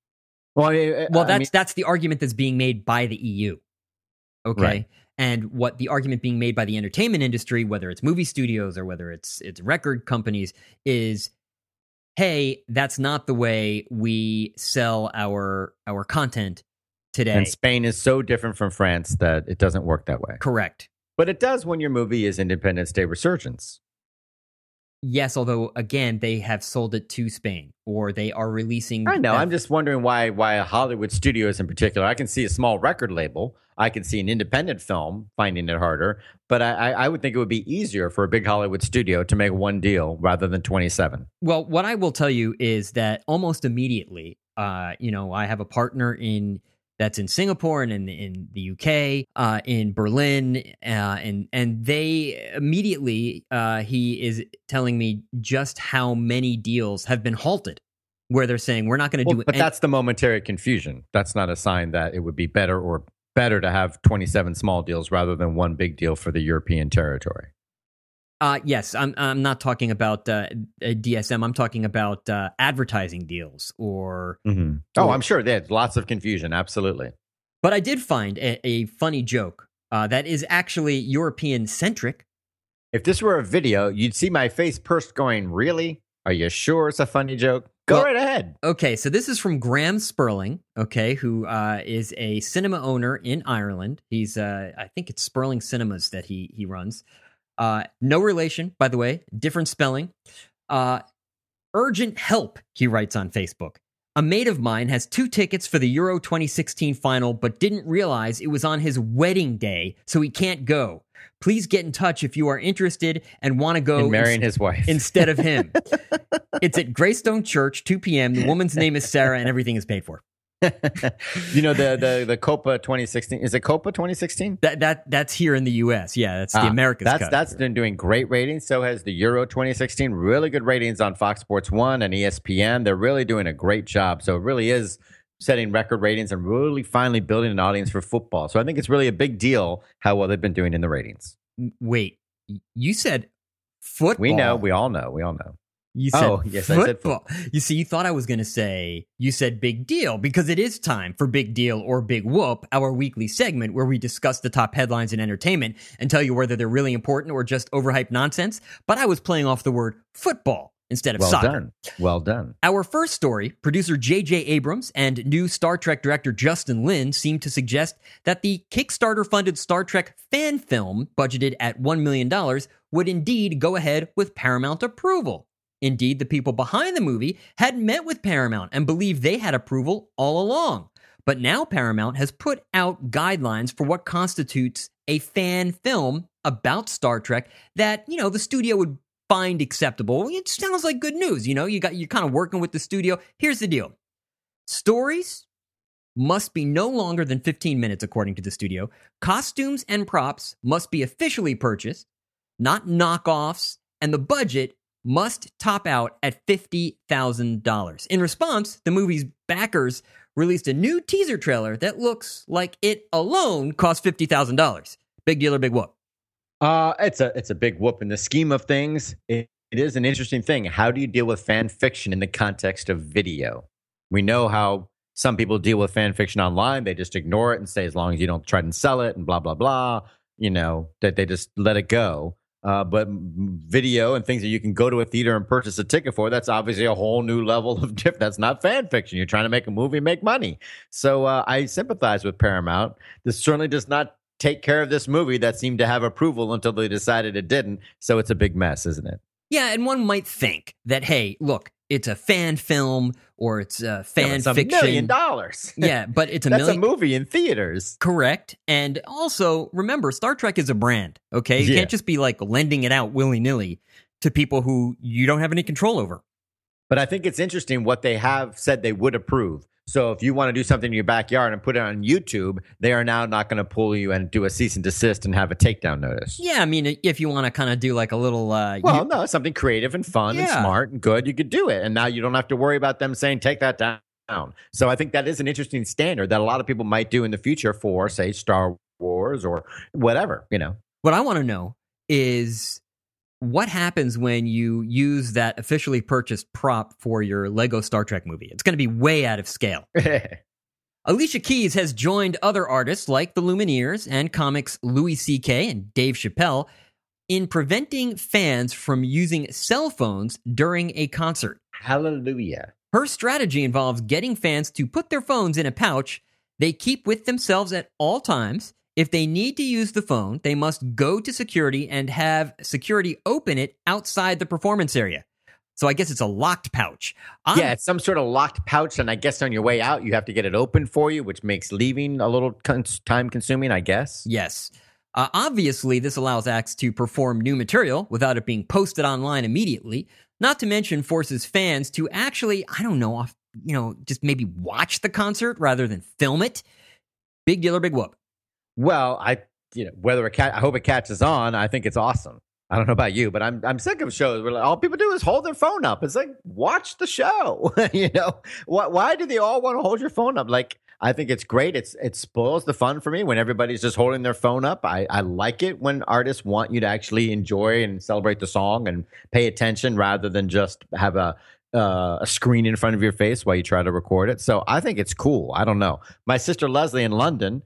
Well, that's the argument that's being made by the EU. Okay. Right. And what the argument being made by the entertainment industry, whether it's movie studios or whether it's record companies, is, hey, that's not the way we sell our content today. And Spain is so different from France that it doesn't work that way. Correct. But it does when your movie is Independence Day Resurgence. Yes, although, again, they have sold it to Spain, or they are releasing... I know. I'm just wondering why Hollywood studios in particular. I can see a small record label. I can see an independent film finding it harder. But I would think it would be easier for a big Hollywood studio to make one deal rather than 27. Well, what I will tell you is that almost immediately, I have a partner that's in Singapore and in the UK, in Berlin, and they immediately he is telling me just how many deals have been halted, where they're saying we're not going to do it. But that's the momentary confusion. That's not a sign that it would be better to have 27 small deals rather than one big deal for the European territory. Yes, I'm not talking about DSM. I'm talking about advertising deals or. Mm-hmm. Oh, I'm sure there's lots of confusion. Absolutely. But I did find a funny joke that is actually European centric. If this were a video, you'd see my face pursed going, "Really? Are you sure it's a funny joke? Go right ahead." Okay, so this is from Graham Sperling. Okay, who is a cinema owner in Ireland. He's I think it's Sperling Cinemas that he runs. No relation, by the way, different spelling. Urgent help, he writes on Facebook. A mate of mine has 2 tickets for the Euro 2016 final, but didn't realize it was on his wedding day, so he can't go. Please get in touch if you are interested and want to go in marrying his wife instead of him. It's at Greystone Church, 2 p.m. The woman's name is Sarah, and everything is paid for. The Copa 2016, is it Copa 2016? That's here in the U.S. Yeah, that's the America's Cup. That's been doing great ratings. So has the Euro 2016. Really good ratings on Fox Sports 1 and ESPN. They're really doing a great job. So it really is setting record ratings and really finally building an audience for football. So I think it's really a big deal how well they've been doing in the ratings. Wait, you said football? We know. We all know. You said yes, football. I said football. You see, you thought I was going to say, you said big deal, because it is time for Big Deal or Big Whoop, our weekly segment where we discuss the top headlines in entertainment and tell you whether they're really important or just overhyped nonsense. But I was playing off the word football instead of soccer. Well done. Our first story, producer J.J. Abrams and new Star Trek director Justin Lin seem to suggest that the Kickstarter-funded Star Trek fan film, budgeted at $1 million, would indeed go ahead with Paramount approval. Indeed, the people behind the movie had met with Paramount and believed they had approval all along. But now Paramount has put out guidelines for what constitutes a fan film about Star Trek that, the studio would find acceptable. It sounds like good news. You're kind of working with the studio. Here's the deal. Stories must be no longer than 15 minutes, according to the studio. Costumes and props must be officially purchased, not knockoffs, and the budget must top out at $50,000. In response, the movie's backers released a new teaser trailer that looks like it alone cost $50,000. Big deal or big whoop? It's a big whoop in the scheme of things. It is an interesting thing. How do you deal with fan fiction in the context of video? We know how some people deal with fan fiction online. They just ignore it and say, as long as you don't try and sell it and blah, blah, blah, that they just let it go. But video and things that you can go to a theater and purchase a ticket for, that's obviously a whole new level of different. That's not fan fiction. You're trying to make a movie, make money. So I sympathize with Paramount. This certainly does not take care of this movie that seemed to have approval until they decided it didn't. So it's a big mess, isn't it? Yeah, and one might think that, hey, look, it's a fan film or it's a fan it's fiction. $1 million. Yeah, but it's That's a movie in theaters. Correct. And also, remember, Star Trek is a brand, okay? You can't just be like lending it out willy-nilly to people who you don't have any control over. But I think it's interesting what they have said they would approve. So if you want to do something in your backyard and put it on YouTube, they are now not going to pull you and do a cease and desist and have a takedown notice. Yeah, I mean, if you want to kind of do like a little... no, something creative and fun and smart and good, you could do it. And now you don't have to worry about them saying, take that down. So I think that is an interesting standard that a lot of people might do in the future for, say, Star Wars or whatever, What I want to know is... what happens when you use that officially purchased prop for your Lego Star Trek movie? It's going to be way out of scale. Alicia Keys has joined other artists like the Lumineers and comics Louis C.K. and Dave Chappelle in preventing fans from using cell phones during a concert. Hallelujah. Her strategy involves getting fans to put their phones in a pouch they keep with themselves at all times. If they need to use the phone, they must go to security and have security open it outside the performance area. So I guess it's a locked pouch. Yeah, it's some sort of locked pouch, and I guess on your way out, you have to get it open for you, which makes leaving a little time-consuming, I guess. Yes. Obviously, this allows acts to perform new material without it being posted online immediately, not to mention forces fans to actually, just maybe watch the concert rather than film it. Big deal or big whoop? Well, I hope it catches on. I think it's awesome. I don't know about you, but I'm sick of shows where all people do is hold their phone up. It's like, watch the show. Why do they all want to hold your phone up? Like, I think it's great. It spoils the fun for me when everybody's just holding their phone up. I like it when artists want you to actually enjoy and celebrate the song and pay attention rather than just have a screen in front of your face while you try to record it. So I think it's cool. I don't know. My sister Leslie in London,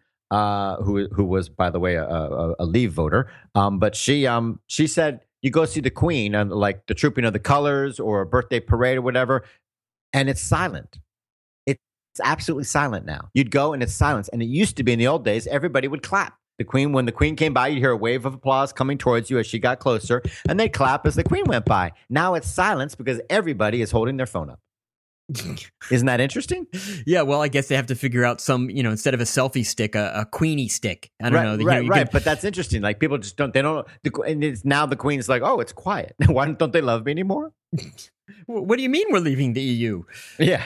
who was, by the way, a Leave voter. But she said you go see the Queen and like the Trooping of the Colors or a birthday parade or whatever, and it's silent. It's absolutely silent now. You'd go and it's silence. And it used to be in the old days, everybody would clap. When the Queen came by, you'd hear a wave of applause coming towards you as she got closer, and they'd clap as the Queen went by. Now it's silence because everybody is holding their phone up. Isn't that interesting? Yeah, well, I guess they have to figure out some, instead of a selfie stick, a Queenie stick. I don't know. Right. But that's interesting. Like people just don't, and it's now the Queen's like, oh, it's quiet. Why don't they love me anymore? What do you mean we're leaving the EU? Yeah.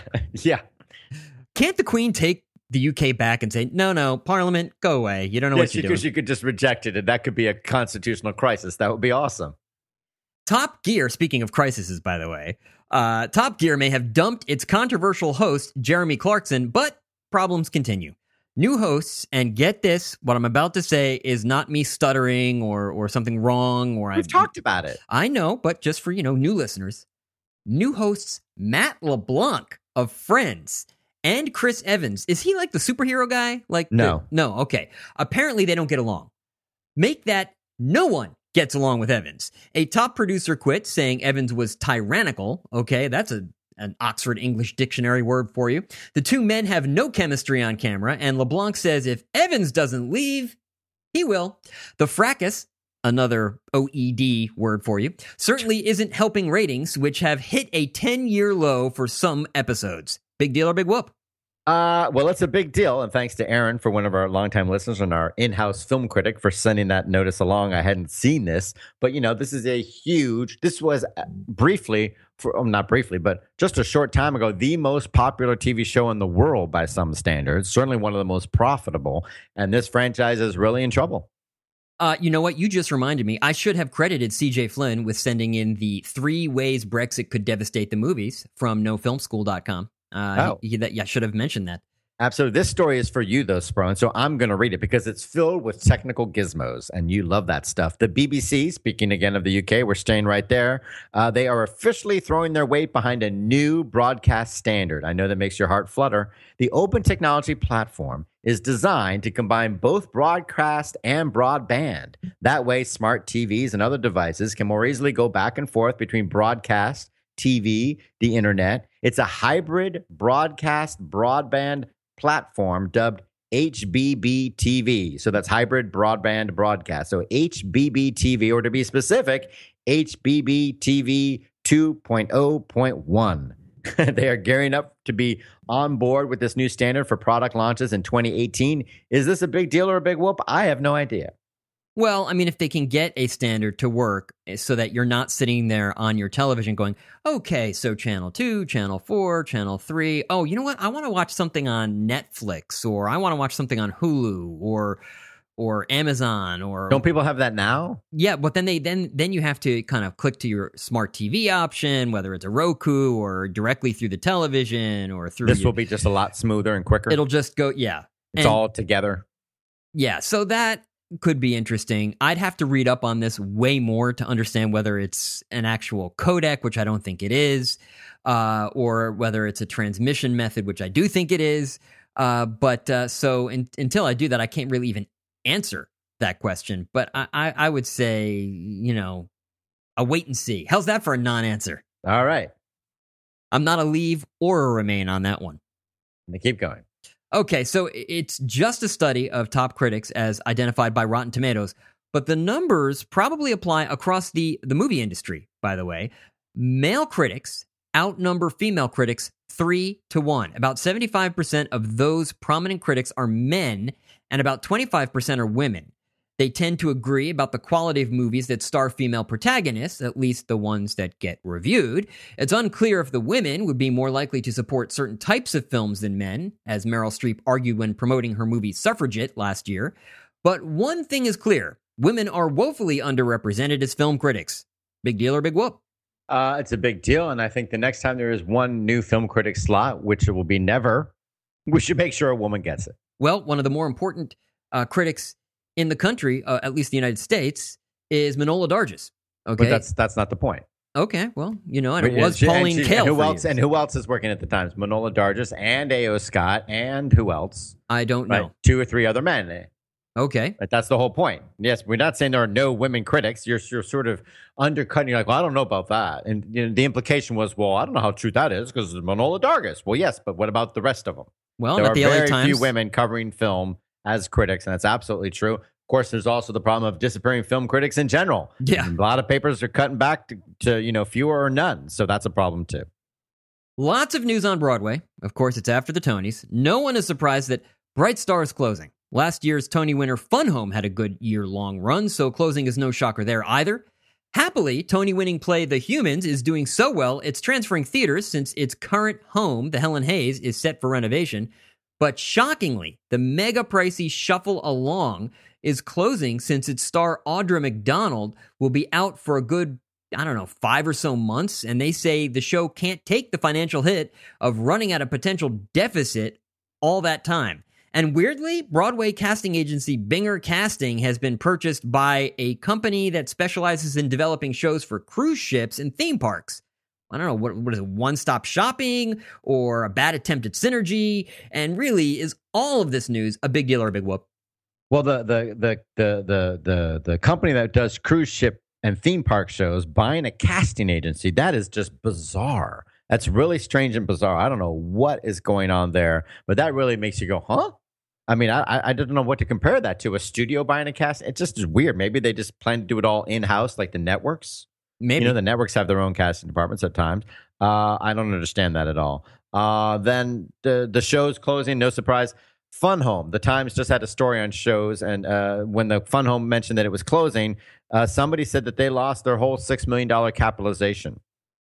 Can't the Queen take the UK back and say, no, Parliament, go away. You don't know what you're doing. She could just reject it, and that could be a constitutional crisis. That would be awesome. Top Gear, speaking of crises, by the way, Top Gear may have dumped its controversial host, Jeremy Clarkson, but problems continue. New hosts, and get this, what I'm about to say is not me stuttering or something wrong. We've talked about it. I know, but just for, new listeners. New hosts Matt LeBlanc of Friends and Chris Evans. Is he like the superhero guy? No. No, okay. Apparently they don't get along. Make that no one gets along with Evans. A top producer quit, saying Evans was tyrannical. Okay, that's an Oxford English Dictionary word for you. The two men have no chemistry on camera, and LeBlanc says if Evans doesn't leave, he will. The fracas, another OED word for you, certainly isn't helping ratings, which have hit a 10-year low for some episodes. Big deal or big whoop? Well, it's a big deal, and thanks to Aaron, for one of our longtime listeners and our in-house film critic, for sending that notice along. I hadn't seen this, but this is this was but just a short time ago, the most popular TV show in the world by some standards, certainly one of the most profitable, and this franchise is really in trouble. You know what? You just reminded me. I should have credited CJ Flynn with sending in the 3 ways Brexit could devastate the movies from nofilmschool.com. I should have mentioned that. Absolutely. This story is for you, though, Spro, so I'm going to read it because it's filled with technical gizmos, and you love that stuff. The BBC, speaking again of the UK, we're staying right there. They are officially throwing their weight behind a new broadcast standard. I know that makes your heart flutter. The open technology platform is designed to combine both broadcast and broadband. That way, smart TVs and other devices can more easily go back and forth between broadcast, TV, the internet. It's a hybrid broadcast broadband platform dubbed HBB TV. So that's hybrid broadband broadcast. So HBB TV, or to be specific, HBB TV 2.0.1. They are gearing up to be on board with this new standard for product launches in 2018. Is this a big deal or a big whoop? I have no idea. Well, I mean, if they can get a standard to work so that you're not sitting there on your television going, okay, so channel 2, channel 4, channel 3. Oh, you know what? I want to watch something on Netflix, or I want to watch something on Hulu or Amazon, or Don't people have that now? yeah, but then then you have to kind of click to your smart TV option, whether it's a Roku or directly through the television or through This will be just a lot smoother and quicker. it'll just go, yeah. It's all together. Yeah, so that could be interesting. I'd have to read up on this way more to understand whether it's an actual codec, which I don't think it is, or whether it's a transmission method, which I do think it is. Until I do that, I can't really even answer that question. But I would say, a wait and see. How's that for a non-answer? All right. I'm not a leave or a remain on that one. They keep going. Okay, so it's just a study of top critics as identified by Rotten Tomatoes, but the numbers probably apply across the movie industry, by the way. Male critics outnumber female critics 3-1. About 75% of those prominent critics are men, and about 25% are women. They tend to agree about the quality of movies that star female protagonists, at least the ones that get reviewed. It's unclear if the women would be more likely to support certain types of films than men, as Meryl Streep argued when promoting her movie Suffragette last year. But one thing is clear. Women are woefully underrepresented as film critics. Big deal or big whoop? It's a big deal, and I think the next time there is one new film critic slot, which it will be never, we should make sure a woman gets it. Well, one of the more important critics in the country, at least the United States, is Manohla Dargis. Okay, But that's not the point. Okay, well, and it was Pauline Kael. And who else is working at the Times? Manohla Dargis and A.O. Scott and who else? I don't Right? know. 2 or 3 other men. Okay. But that's the whole point. Yes, we're not saying there are no women critics. You're sort of undercutting. You're like, well, I don't know about that. And the implication was, well, I don't know how true that is because it's Manohla Dargis. Well, yes, but what about the rest of them? Well, There at are the LA very Times, few women covering film as critics, and that's absolutely true. Of course, there's also the problem of disappearing film critics in general. Yeah. A lot of papers are cutting back to fewer or none, so that's a problem too. lots of news on Broadway. Of course, it's after the Tonys. No one is surprised that Bright Star is closing. Last year's Tony winner Fun Home had a good year-long run, so closing is no shocker there either. Happily, Tony-winning play The Humans is doing so well, it's transferring theaters since its current home, the Helen Hayes, is set for renovation. But shockingly, the mega-pricey Shuffle Along is closing since its star Audra McDonald will be out for a good, 5 or so months, and they say the show can't take the financial hit of running at a potential deficit all that time. And weirdly, Broadway casting agency Binger Casting has been purchased by a company that specializes in developing shows for cruise ships and theme parks. I don't know, what is it, one-stop shopping or a bad attempt at synergy? And really, is all of this news a big deal or a big whoop? Well, the company that does cruise ship and theme park shows buying a casting agency, that is just bizarre. That's really strange and bizarre. I don't know what is going on there, but that really makes you go, huh? I mean, I don't know what to compare that to. A studio buying a cast? It just is weird. Maybe they just plan to do it all in-house like the networks. Maybe. The networks have their own casting departments at times. I don't understand that at all. Then the show's closing, no surprise. Fun Home. The Times just had a story on shows, and when the Fun Home mentioned that it was closing, somebody said that they lost their whole $6 million capitalization.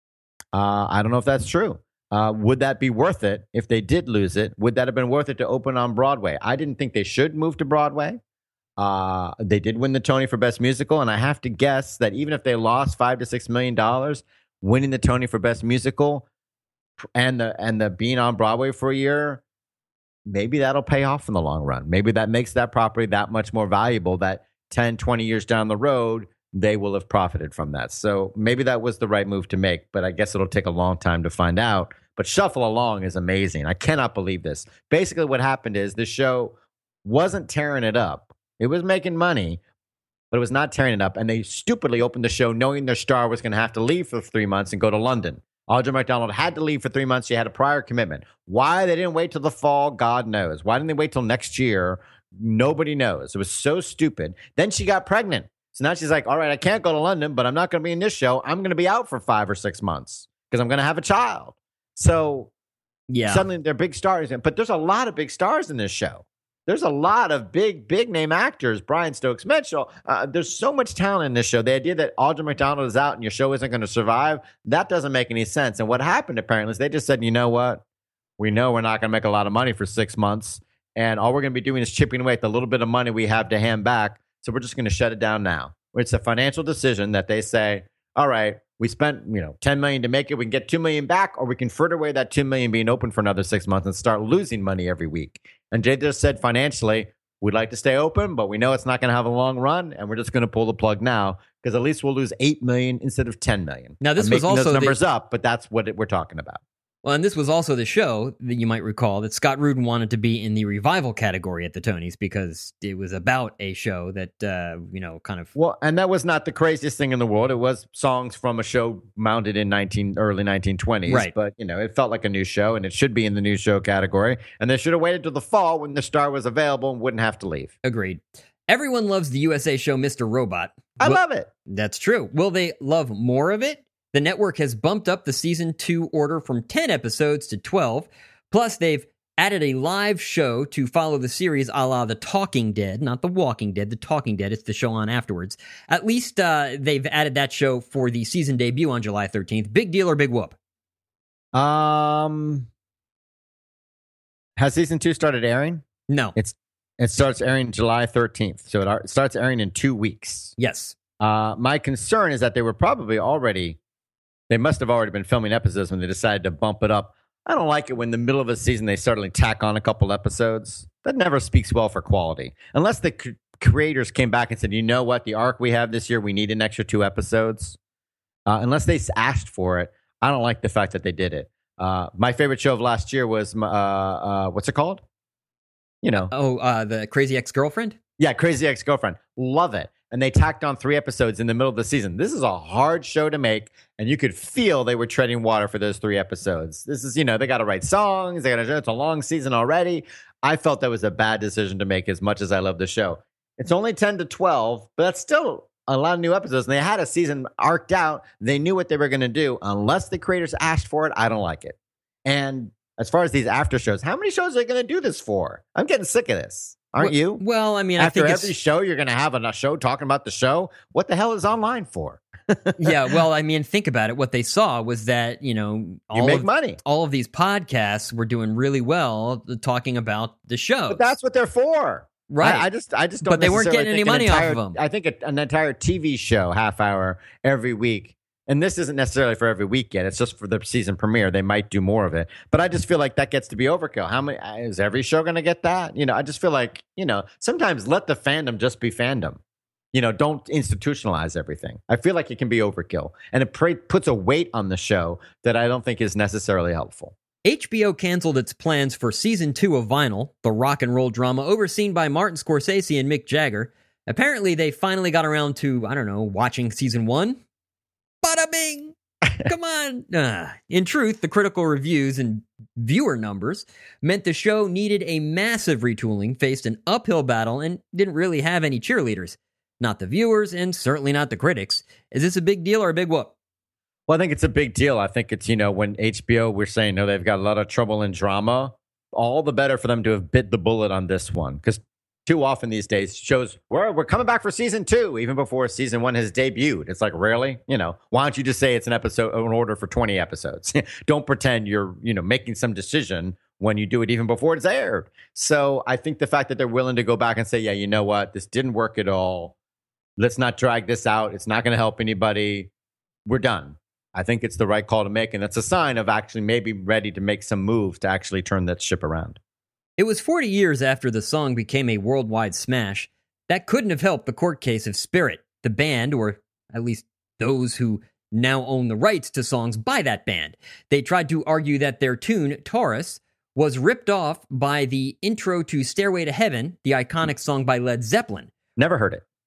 I don't know if that's true. Would that be worth it if they did lose it? Would that have been worth it to open on Broadway? I didn't think they should move to Broadway. They did win the Tony for Best Musical, and I have to guess that even if they lost $5 to $6 million, winning the Tony for Best Musical and the being on Broadway for a year, maybe that'll pay off in the long run. Maybe that makes that property that much more valuable that 10, 20 years down the road, they will have profited from that. So maybe that was the right move to make, but I guess it'll take a long time to find out. But Shuffle Along is amazing. I cannot believe this. Basically, what happened is the show wasn't tearing it up. It was making money, but it was not tearing it up. And they stupidly opened the show knowing their star was going to have to leave for 3 months and go to London. Audra McDonald had to leave for 3 months. She had a prior commitment. Why they didn't wait till the fall, God knows. Why didn't they wait till next year? Nobody knows. It was so stupid. Then she got pregnant. So now she's like, all right, I can't go to London, but I'm not going to be in this show. I'm going to be out for 5 or 6 months because I'm going to have a child. So suddenly they're big stars. But there's a lot of big stars in this show. There's a lot of big name actors. Brian Stokes Mitchell. There's so much talent in this show. The idea that Audra McDonald is out and your show isn't going to survive, that doesn't make any sense. And what happened apparently is they just said, you know what? We know we're not going to make a lot of money for 6 months. And all we're going to be doing is chipping away at the little bit of money we have to hand back. So we're just going to shut it down now. It's a financial decision that they say, all right, we spent $10 million to make it. We can get $2 million back, or we can further away that $2 million being open for another 6 months and start losing money every week. And Jay just said financially, we'd like to stay open, but we know it's not going to have a long run, and we're just going to pull the plug now because at least we'll lose $8 million instead of $10 million. Now this was also those numbers up, but that's what we're talking about. Well, and this was also the show that you might recall that Scott Rudin wanted to be in the revival category at the Tonys because it was about a show that, kind of... Well, and that was not the craziest thing in the world. It was songs from a show mounted in early 1920s. Right. But, it felt like a new show, and it should be in the new show category. And they should have waited till the fall when the star was available and wouldn't have to leave. Agreed. Everyone loves the USA show Mr. Robot. I love it. That's true. Will they love more of it? The network has bumped up the season 2 order from 10 episodes to 12. Plus, they've added a live show to follow the series a la The Talking Dead, not The Walking Dead, The Talking Dead. It's the show on afterwards. At least they've added that show for the season debut on July 13th. Big deal or big whoop? Has season 2 started airing? No. It starts airing July 13th. So it starts airing in 2 weeks. Yes. My concern is that they must have already been filming episodes when they decided to bump it up. I don't like it when in the middle of a season they suddenly tack on a couple episodes. That never speaks well for quality. Unless the creators came back and said, you know what, the arc we have this year, we need an extra 2 episodes. Unless they asked for it, I don't like the fact that they did it. My favorite show of last year was, what's it called? The Crazy Ex-Girlfriend? Yeah, Crazy Ex-Girlfriend. Love it. And they tacked on 3 episodes in the middle of the season. This is a hard show to make, and you could feel they were treading water for those 3 episodes. This is, they got to write songs. It's a long season already. I felt that was a bad decision to make as much as I love the show. It's only 10 to 12, but that's still a lot of new episodes. And they had a season arced out. They knew what they were going to do. Unless the creators asked for it, I don't like it. And as far as these after shows, how many shows are they going to do this for? I'm getting sick of this. Aren't you? Well, I mean, after I think every show, you're going to have a show talking about the show. What the hell is online for? Yeah, well, I mean, think about it. What they saw was that, money. All of these podcasts were doing really well talking about the show. But that's what they're for. Right. I just don't. But they weren't getting any money off of them. I think an entire TV show, half hour every week. And this isn't necessarily for every week yet. It's just for the season premiere. They might do more of it. But I just feel like that gets to be overkill. How many is every show going to get that? I just feel like, sometimes let the fandom just be fandom. Don't institutionalize everything. I feel like it can be overkill. And it puts a weight on the show that I don't think is necessarily helpful. HBO canceled its plans for season 2 of Vinyl, the rock and roll drama overseen by Martin Scorsese and Mick Jagger. Apparently, they finally got around to, watching season 1. Bada bing! Come on! In truth, the critical reviews and viewer numbers meant the show needed a massive retooling, faced an uphill battle, and didn't really have any cheerleaders. Not the viewers, and certainly not the critics. Is this a big deal or a big whoop? Well, I think it's a big deal. I think it's, when HBO, we're saying, they've got a lot of trouble in drama, all the better for them to have bit the bullet on this one. Because too often these days, shows, we're coming back for season 2, even before season 1 has debuted. It's like, really? Why don't you just say it's an order for 20 episodes? Don't pretend you're, making some decision when you do it even before it's aired. So I think the fact that they're willing to go back and say, yeah, you know what? This didn't work at all. Let's not drag this out. It's not going to help anybody. We're done. I think it's the right call to make. And that's a sign of actually maybe ready to make some moves to actually turn that ship around. It was 40 years after the song became a worldwide smash. That couldn't have helped the court case of Spirit, the band, or at least those who now own the rights to songs by that band. They tried to argue that their tune, Taurus, was ripped off by the intro to Stairway to Heaven, the iconic song by Led Zeppelin. Never heard it.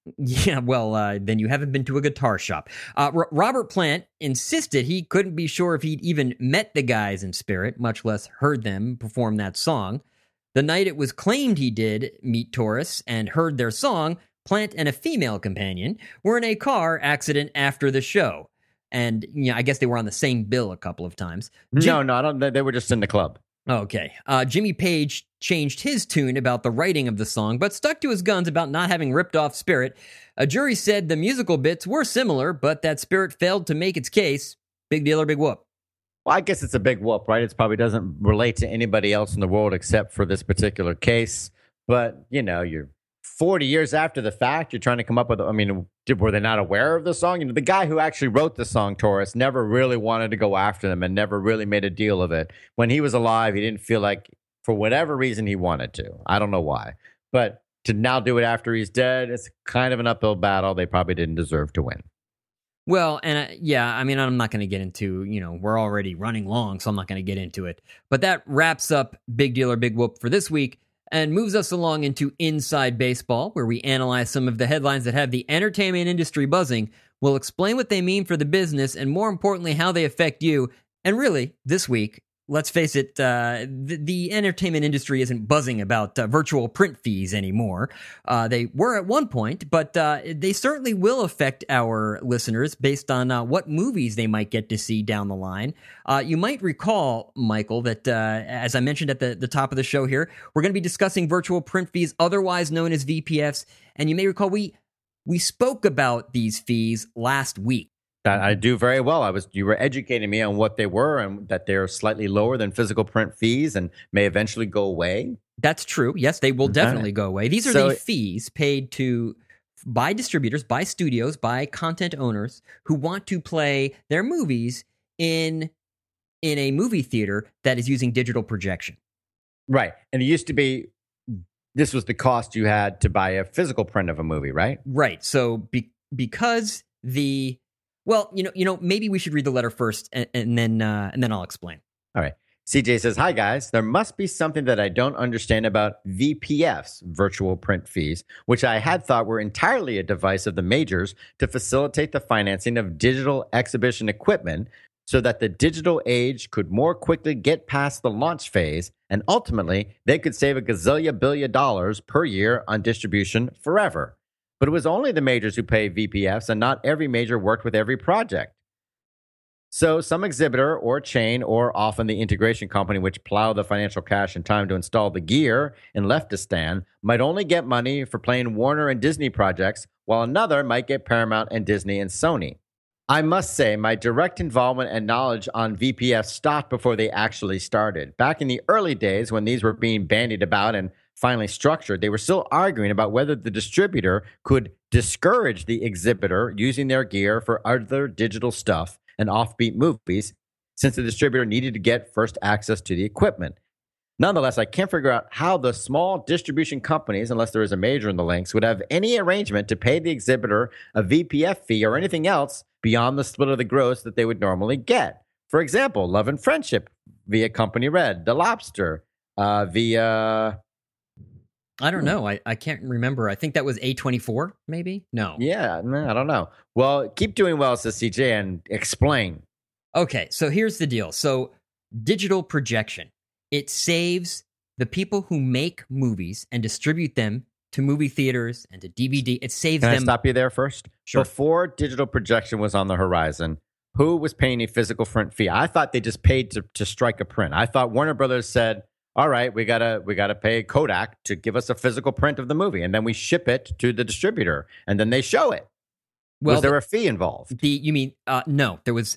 Yeah, well, then you haven't been to a guitar shop. Robert Plant insisted he couldn't be sure if he'd even met the guys in spirit, much less heard them perform that song. The night it was claimed he did meet Taurus and heard their song, Plant and a female companion were in a car accident after the show. And, I guess they were on the same bill a couple of times. No, I don't. They were just in the club. Okay. Jimmy Page changed his tune about the writing of the song, but stuck to his guns about not having ripped off Spirit. A jury said the musical bits were similar, but that Spirit failed to make its case. Big deal or big whoop? Well, I guess it's a big whoop, right? It probably doesn't relate to anybody else in the world except for this particular case. But, you're 40 years after the fact, you're trying to come up with, were they not aware of the song? The guy who actually wrote the song, Taurus, never really wanted to go after them and never really made a deal of it. When he was alive, he didn't feel like, for whatever reason, he wanted to. I don't know why. But to now do it after he's dead, it's kind of an uphill battle. They probably didn't deserve to win. Well, and I'm not going to get into, we're already running long, so I'm not going to get into it. But that wraps up Big Deal or Big Whoop for this week and moves us along into Inside Baseball, where we analyze some of the headlines that have the entertainment industry buzzing. We'll explain what they mean for the business and, more importantly, how they affect you. And really, this week, let's face it, the entertainment industry isn't buzzing about virtual print fees anymore. They were at one point, but they certainly will affect our listeners based on what movies they might get to see down the line. You might recall, Michael, that as I mentioned at the top of the show here, we're going to be discussing virtual print fees, otherwise known as VPFs. And you may recall we spoke about these fees last week. That I do very well. You were educating me on what they were and that they're slightly lower than physical print fees and may eventually go away. That's true. Yes, they will definitely go away. These are the fees paid by distributors, by studios, by content owners who want to play their movies in a movie theater that is using digital projection. Right. And it used to be, this was the cost you had to buy a physical print of a movie, right? Right. So because the... Well, maybe we should read the letter first, and then I'll explain. All right. CJ says, "Hi guys, there must be something that I don't understand about VPFs, virtual print fees, which I had thought were entirely a device of the majors to facilitate the financing of digital exhibition equipment, so that the digital age could more quickly get past the launch phase, and ultimately they could save a gazillion billion dollars per year on distribution forever. But it was only the majors who pay VPFs, and not every major worked with every project. So some exhibitor or chain, or often the integration company which plowed the financial cash and time to install the gear in Leftistan, might only get money for playing Warner and Disney projects, while another might get Paramount and Disney and Sony. I must say, my direct involvement and knowledge on VPFs stopped before they actually started. Back in the early days when these were being bandied about and finally structured, they were still arguing about whether the distributor could discourage the exhibitor using their gear for other digital stuff and offbeat movies, since the distributor needed to get first access to the equipment. Nonetheless, I can't figure out how the small distribution companies, unless there is a major in the links, would have any arrangement to pay the exhibitor a VPF fee or anything else beyond the split of the gross that they would normally get. For example, Love and Friendship via Company Red, The Lobster via... I don't know. I can't remember. I think that was A24, maybe? No. Yeah, I don't know. Well, keep doing well, says CJ, and explain. Okay, so here's the deal. So digital projection. It saves the people who make movies and distribute them to movie theaters and to DVD. It saves them. Can I stop you there first? Sure. Before digital projection was on the horizon, who was paying a physical print fee? I thought they just paid to strike a print. I thought Warner Brothers said, all right, we gotta pay Kodak to give us a physical print of the movie, and then we ship it to the distributor, and then they show it. Well, was there a fee involved? No, there was.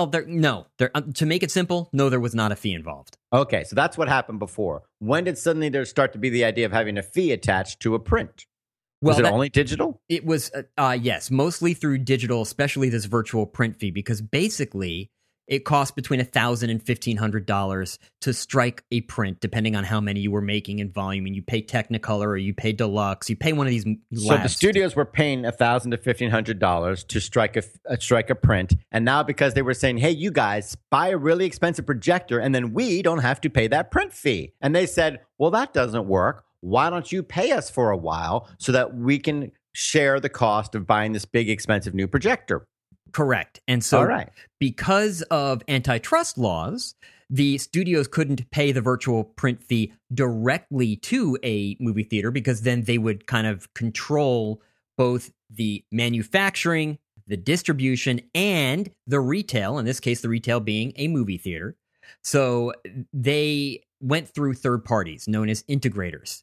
To make it simple, no, there was not a fee involved. Okay, so that's what happened before. When did suddenly there start to be the idea of having a fee attached to a print? Was it only digital? It was, yes, mostly through digital, especially this virtual print fee, because basically it cost between $1,000 and $1,500 to strike a print, depending on how many you were making in volume. And you pay Technicolor or you pay Deluxe. You pay one of these labs. So the studios were paying $1,000 to $1,500 to strike a print. And now because they were saying, hey, you guys, buy a really expensive projector and then we don't have to pay that print fee. And they said, well, that doesn't work. Why don't you pay us for a while so that we can share the cost of buying this big, expensive new projector. Correct. And so, All right. because of antitrust laws, the studios couldn't pay the virtual print fee directly to a movie theater because then they would kind of control both the manufacturing, the distribution, and the retail, in this case, the retail being a movie theater. So they went through third parties known as integrators.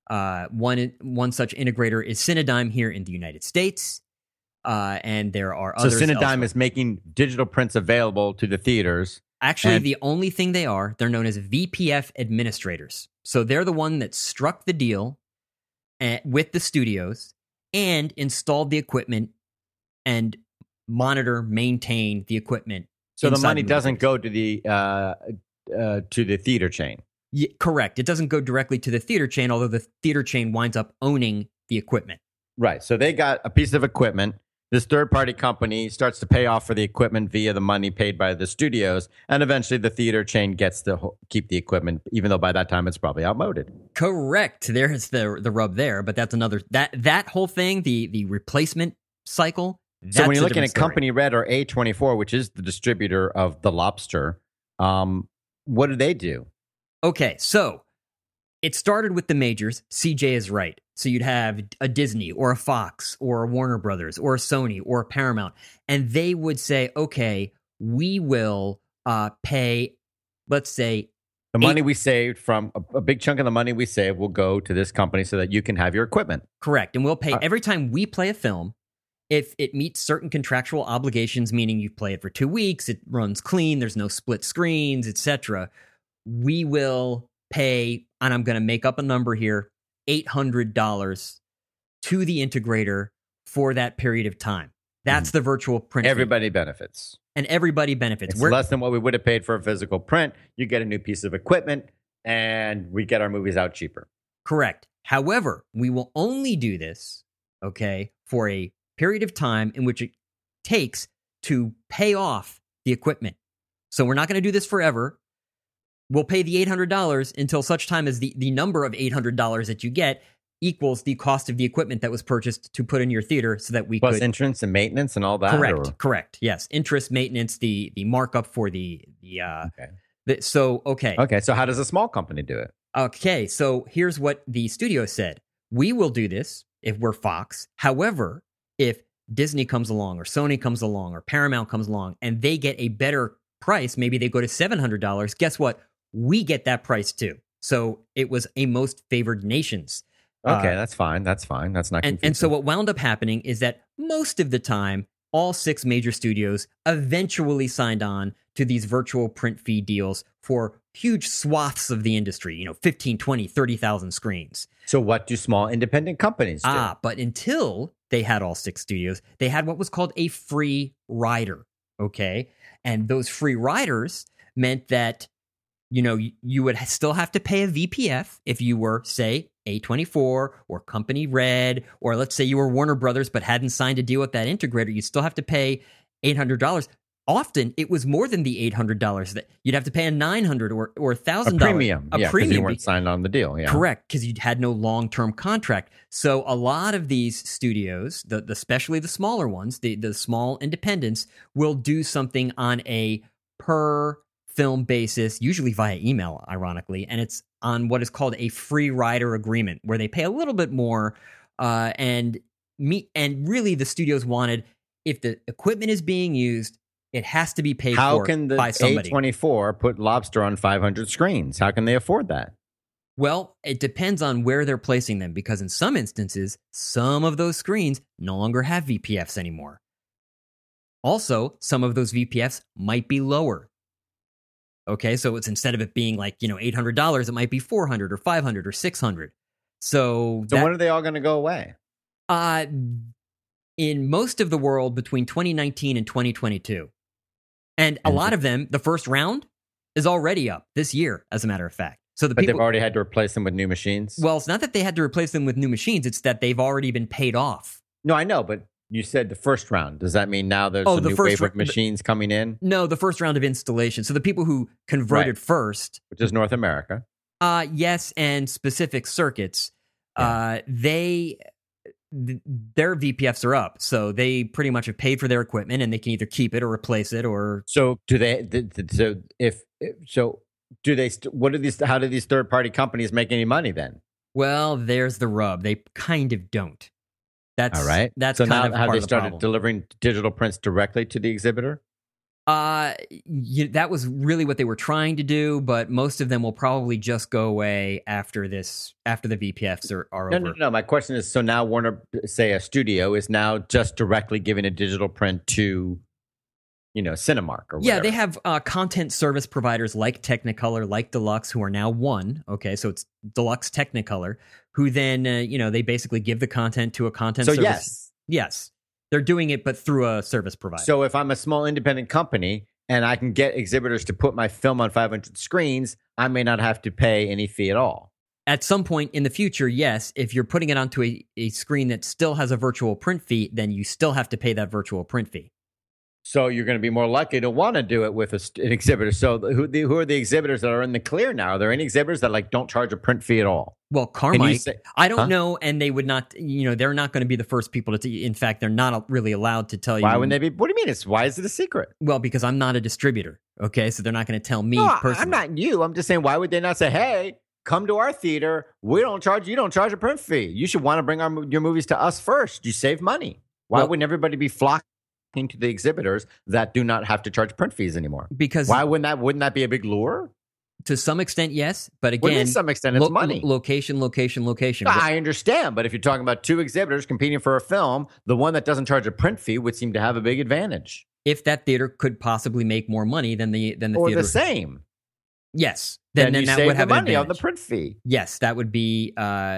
One such integrator is Cinedigm here in the United States. And there are others. So Cinedigm elsewhere. is making digital prints available to the theaters. Actually, the only thing they're known as VPF administrators. So they're the one that struck the deal with the studios and installed the equipment and maintain the equipment. So the money doesn't go to the theater chain. Yeah, correct. It doesn't go directly to the theater chain, although the theater chain winds up owning the equipment. Right. So they got a piece of equipment. This third-party company starts to pay off for the equipment via the money paid by the studios, and eventually the theater chain gets to keep the equipment, even though by that time it's probably outmoded. Correct. There's the rub there, but that's another that whole thing, the replacement cycle. So when you're looking at Company Red or A24, which is the distributor of The Lobster, what do they do? Okay, so it started with the majors. CJ is right. So you'd have a Disney or a Fox or a Warner Brothers or a Sony or a Paramount, and they would say, okay, we will pay, let's say, the money we saved from a big chunk of the money we saved will go to this company so that you can have your equipment. Correct. And we'll pay every time we play a film. If it meets certain contractual obligations, meaning you play it for 2 weeks, it runs clean, there's no split screens, etc., we will pay, and I'm going to make up a number here, $800 to the integrator for that period of time. That's the virtual print. Everybody benefits. And everybody benefits. It's less than what we would have paid for a physical print. You get a new piece of equipment, and we get our movies out cheaper. Correct. However, we will only do this, okay, for a period of time in which it takes to pay off the equipment. So we're not going to do this forever. We'll pay the $800 until such time as the number of $800 that you get equals the cost of the equipment that was purchased to put in your theater so that we Plus could... entrance and maintenance and all that? Correct. Yes. Interest, maintenance, the markup for the okay. Okay, so how does a small company do it? Okay, so here's what the studio said. We will do this if we're Fox. However, if Disney comes along or Sony comes along or Paramount comes along and they get a better price, maybe they go to $700, guess what? We get that price too. So it was a most favored nations. Okay, that's fine. That's not confusing. And so what wound up happening is that most of the time, all 6 major studios eventually signed on to these virtual print fee deals for huge swaths of the industry, 15, 20, 30,000 screens. So what do small independent companies do? But until they had all 6 studios, they had what was called a free rider, okay? And those free riders meant that, you would still have to pay a VPF if you were, say, A24 or Company Red, or let's say you were Warner Brothers but hadn't signed a deal with that integrator. You'd still have to pay $800. Often it was more than the $800 that you'd have to pay a $900 or $1,000 premium. A premium premium. You weren't signed on the deal. Yeah, correct, because you had no long-term contract. So a lot of these studios, especially the smaller ones, the small independents, will do something on a per film basis, usually via email, ironically, and it's on what is called a free rider agreement, where they pay a little bit more, and really the studios wanted, if the equipment is being used, it has to be paid How for can the by somebody. A24 put Lobster on 500 screens? How can they afford that? Well, it depends on where they're placing them, because in some instances, some of those screens no longer have VPFs anymore. Also, some of those VPFs might be lower. Okay, so it's, instead of it being like, $800, it might be $400 or $500 or $600. So when are they all going to go away? In most of the world between 2019 and 2022. And a lot of them, the first round is already up this year, as a matter of fact. So they've already had to replace them with new machines? Well, it's not that they had to replace them with new machines. It's that they've already been paid off. No, I know, but you said the first round. Does that mean now there's a new wave of machines coming in? No, the first round of installation. So the people who converted first. Which is North America. Yes, and specific circuits. Yeah. their VPFs are up, so they pretty much have paid for their equipment, and they can either keep it or replace it. Or So do they? Do they? What are these? How do these third party companies make any money then? well, there's the rub. They kind of don't. That's All right. That's so kind now of have part they of the started problem. delivering digital prints directly to the exhibitor? That was really what they were trying to do, but most of them will probably just go away after the VPFs are No, over. no, no. My question is: so now Warner, say a studio, is now just directly giving a digital print to, Cinemark or whatever. Yeah, they have content service providers like Technicolor, like Deluxe, who are now one. Okay, so it's Deluxe Technicolor, who then they basically give the content to a content So service. Yes, they're doing it, but through a service provider. So if I'm a small independent company and I can get exhibitors to put my film on 500 screens, I may not have to pay any fee at all. At some point in the future, yes, if you're putting it onto a screen that still has a virtual print fee, then you still have to pay that virtual print fee. So you're going to be more likely to want to do it with an exhibitor. So who are the exhibitors that are in the clear now? Are there any exhibitors that don't charge a print fee at all? Well, Can you Carmike, say- I don't Huh? know, and they would not. They're not going to be the first people to. In fact, they're not really allowed to tell you. Why wouldn't they be? What do you mean? Why is it a secret? Well, because I'm not a distributor. Okay, so they're not going to tell me No, personally. I'm not you. I'm just saying, why would they not say, hey, come to our theater. You don't charge a print fee. You should want to bring your movies to us first. You save money. Why Well- wouldn't everybody be flocking to the exhibitors that do not have to charge print fees anymore? Because Why wouldn't that be a big lure? to some extent, yes, but What do you mean again, to some extent, it's money. location. I understand, but if you're talking about two exhibitors competing for a film, the one that doesn't charge a print fee would seem to have a big advantage. If that theater could possibly make more money than the Or theater, the same. yes, Then then you that save would the have an money on advantage. the print fee. Yes, that would be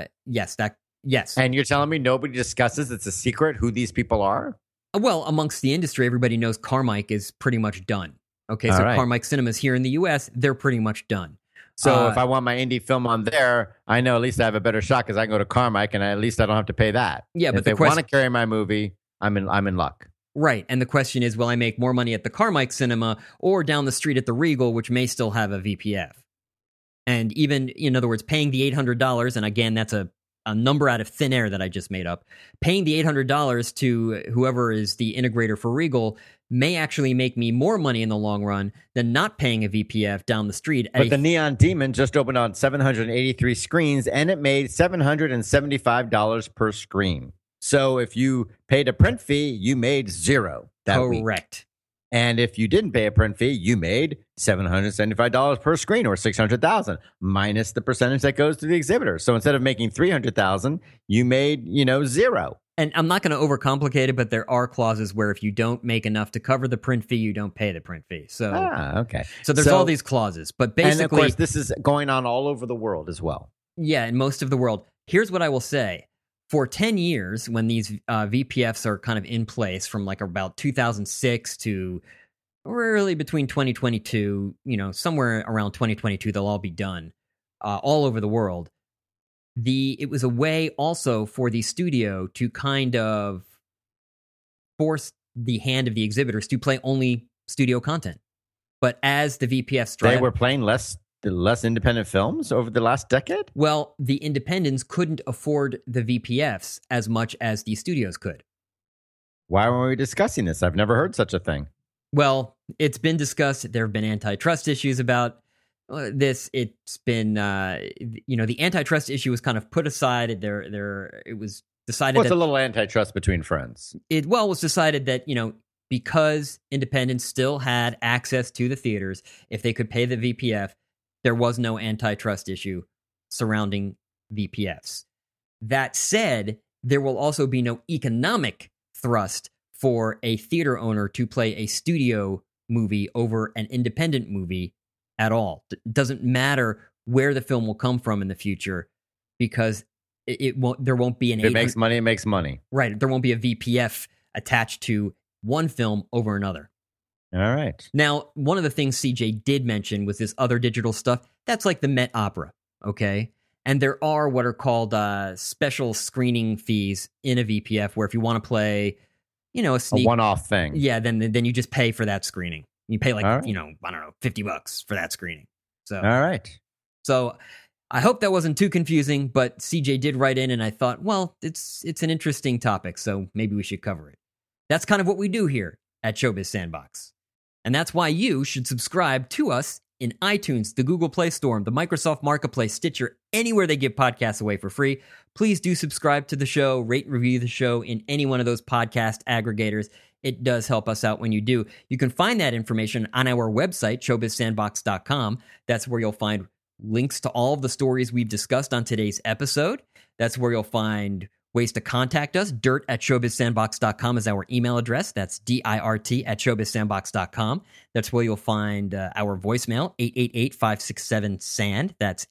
yes. And you're telling me nobody discusses, it's a secret who these people are? Well, amongst the industry, everybody knows Carmike is pretty much done. Okay, so All right. Carmike Cinemas here in the U.S., they're pretty much done. So if I want my indie film on there, I know at least I have a better shot because I can go to Carmike and at least I don't have to pay that. Yeah, And but if the they question- want to carry my movie, I'm in luck. Right, and the question is, will I make more money at the Carmike Cinema or down the street at the Regal, which may still have a VPF? And even, in other words, paying the $800, and again, that's a number out of thin air that I just made up, paying the $800 to whoever is the integrator for Regal may actually make me more money in the long run than not paying a VPF down the street. But the Neon Demon just opened on 783 screens and it made $775 per screen. So if you paid a print fee, you made zero that week. Correct. And if you didn't pay a print fee, you made $775 per screen, or $600,000 minus the percentage that goes to the exhibitor. So instead of making $300,000, you made zero. And I'm not going to overcomplicate it, but there are clauses where if you don't make enough to cover the print fee, you don't pay the print fee. So, Okay. so there's all these clauses. But basically, and of course, this is going on all over the world as well. yeah, in most of the world. Here's what I will say. For 10 years, when these VPFs are kind of in place from like about 2006 to really between 2022, somewhere around 2022, they'll all be done all over the world. It was a way also for the studio to kind of force the hand of the exhibitors to play only studio content. But as the VPFs drive, They were playing less independent films over the last decade? well, the independents couldn't afford the VPFs as much as the studios could. Why weren't we discussing this? I've never heard such a thing. Well, it's been discussed. There have been antitrust issues about this. It's been, the antitrust issue was kind of put aside. It was decided What's that a little antitrust between friends? it was decided that because independents still had access to the theaters, if they could pay the VPF, there was no antitrust issue surrounding VPFs. That said, there will also be no economic thrust for a theater owner to play a studio movie over an independent movie at all. It doesn't matter where the film will come from in the future, because there won't be an If it makes money, it makes money. right. There won't be a VPF attached to one film over another. All right. Now, one of the things CJ did mention was this other digital stuff. That's like the Met Opera, okay? And there are what are called special screening fees in a VPF, where if you want to play, a A sneak, one-off thing. yeah, then you just pay for that screening. You pay like All right. I don't know, $50 for that screening. So All right. so I hope that wasn't too confusing, but CJ did write in and I thought, well, it's an interesting topic, so maybe we should cover it. That's kind of what we do here at Showbiz Sandbox. And that's why you should subscribe to us in iTunes, the Google Play Store, the Microsoft Marketplace, Stitcher, anywhere they give podcasts away for free. Please do subscribe to the show, rate and review the show in any one of those podcast aggregators. It does help us out when you do. You can find that information on our website, showbizsandbox.com. That's where you'll find links to all of the stories we've discussed on today's episode. That's where you'll find ways to contact us. dirt@showbizsandbox.com is our email address. That's dirt@showbizsandbox.com. That's where you'll find our voicemail, 888-567-SAND. That's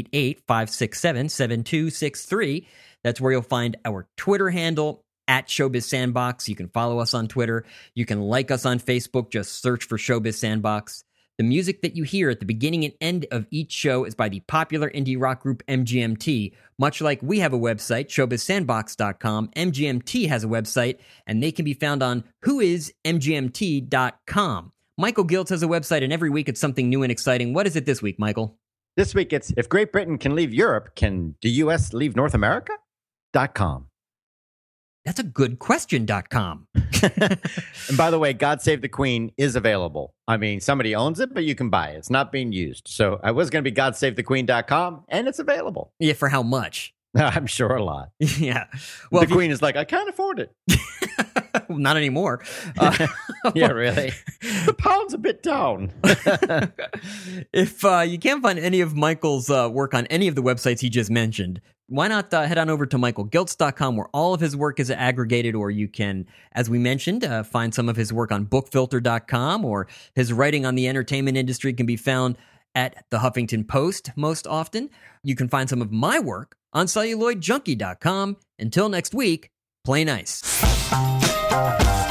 888-567-7263. That's where you'll find our Twitter handle, @ShowbizSandbox. You can follow us on Twitter. You can like us on Facebook. Just search for Showbiz Sandbox. The music that you hear at the beginning and end of each show is by the popular indie rock group MGMT. Much like we have a website, showbizsandbox.com, MGMT has a website, and they can be found on whoismgmt.com. Michael Giltz has a website, and every week it's something new and exciting. What is it this week, Michael? This week it's If Great Britain Can Leave Europe, Can the U.S. Leave North America.com. That's a good question.com. And by the way, God Save the Queen is available. I mean, somebody owns it, but you can buy it. It's not being used. So I was going to be GodSaveTheQueen.com, and it's available. Yeah, for how much? I'm sure a lot. Yeah. Well, the Queen is like, I can't afford it. Not anymore. Yeah, really. The pound's a bit down. If you can't find any of Michael's work on any of the websites he just mentioned, why not head on over to michaelgiltz.com, where all of his work is aggregated, or you can, as we mentioned, find some of his work on bookfilter.com, or his writing on the entertainment industry can be found at the Huffington Post most often. You can find some of my work on celluloidjunkie.com. Until next week, play nice.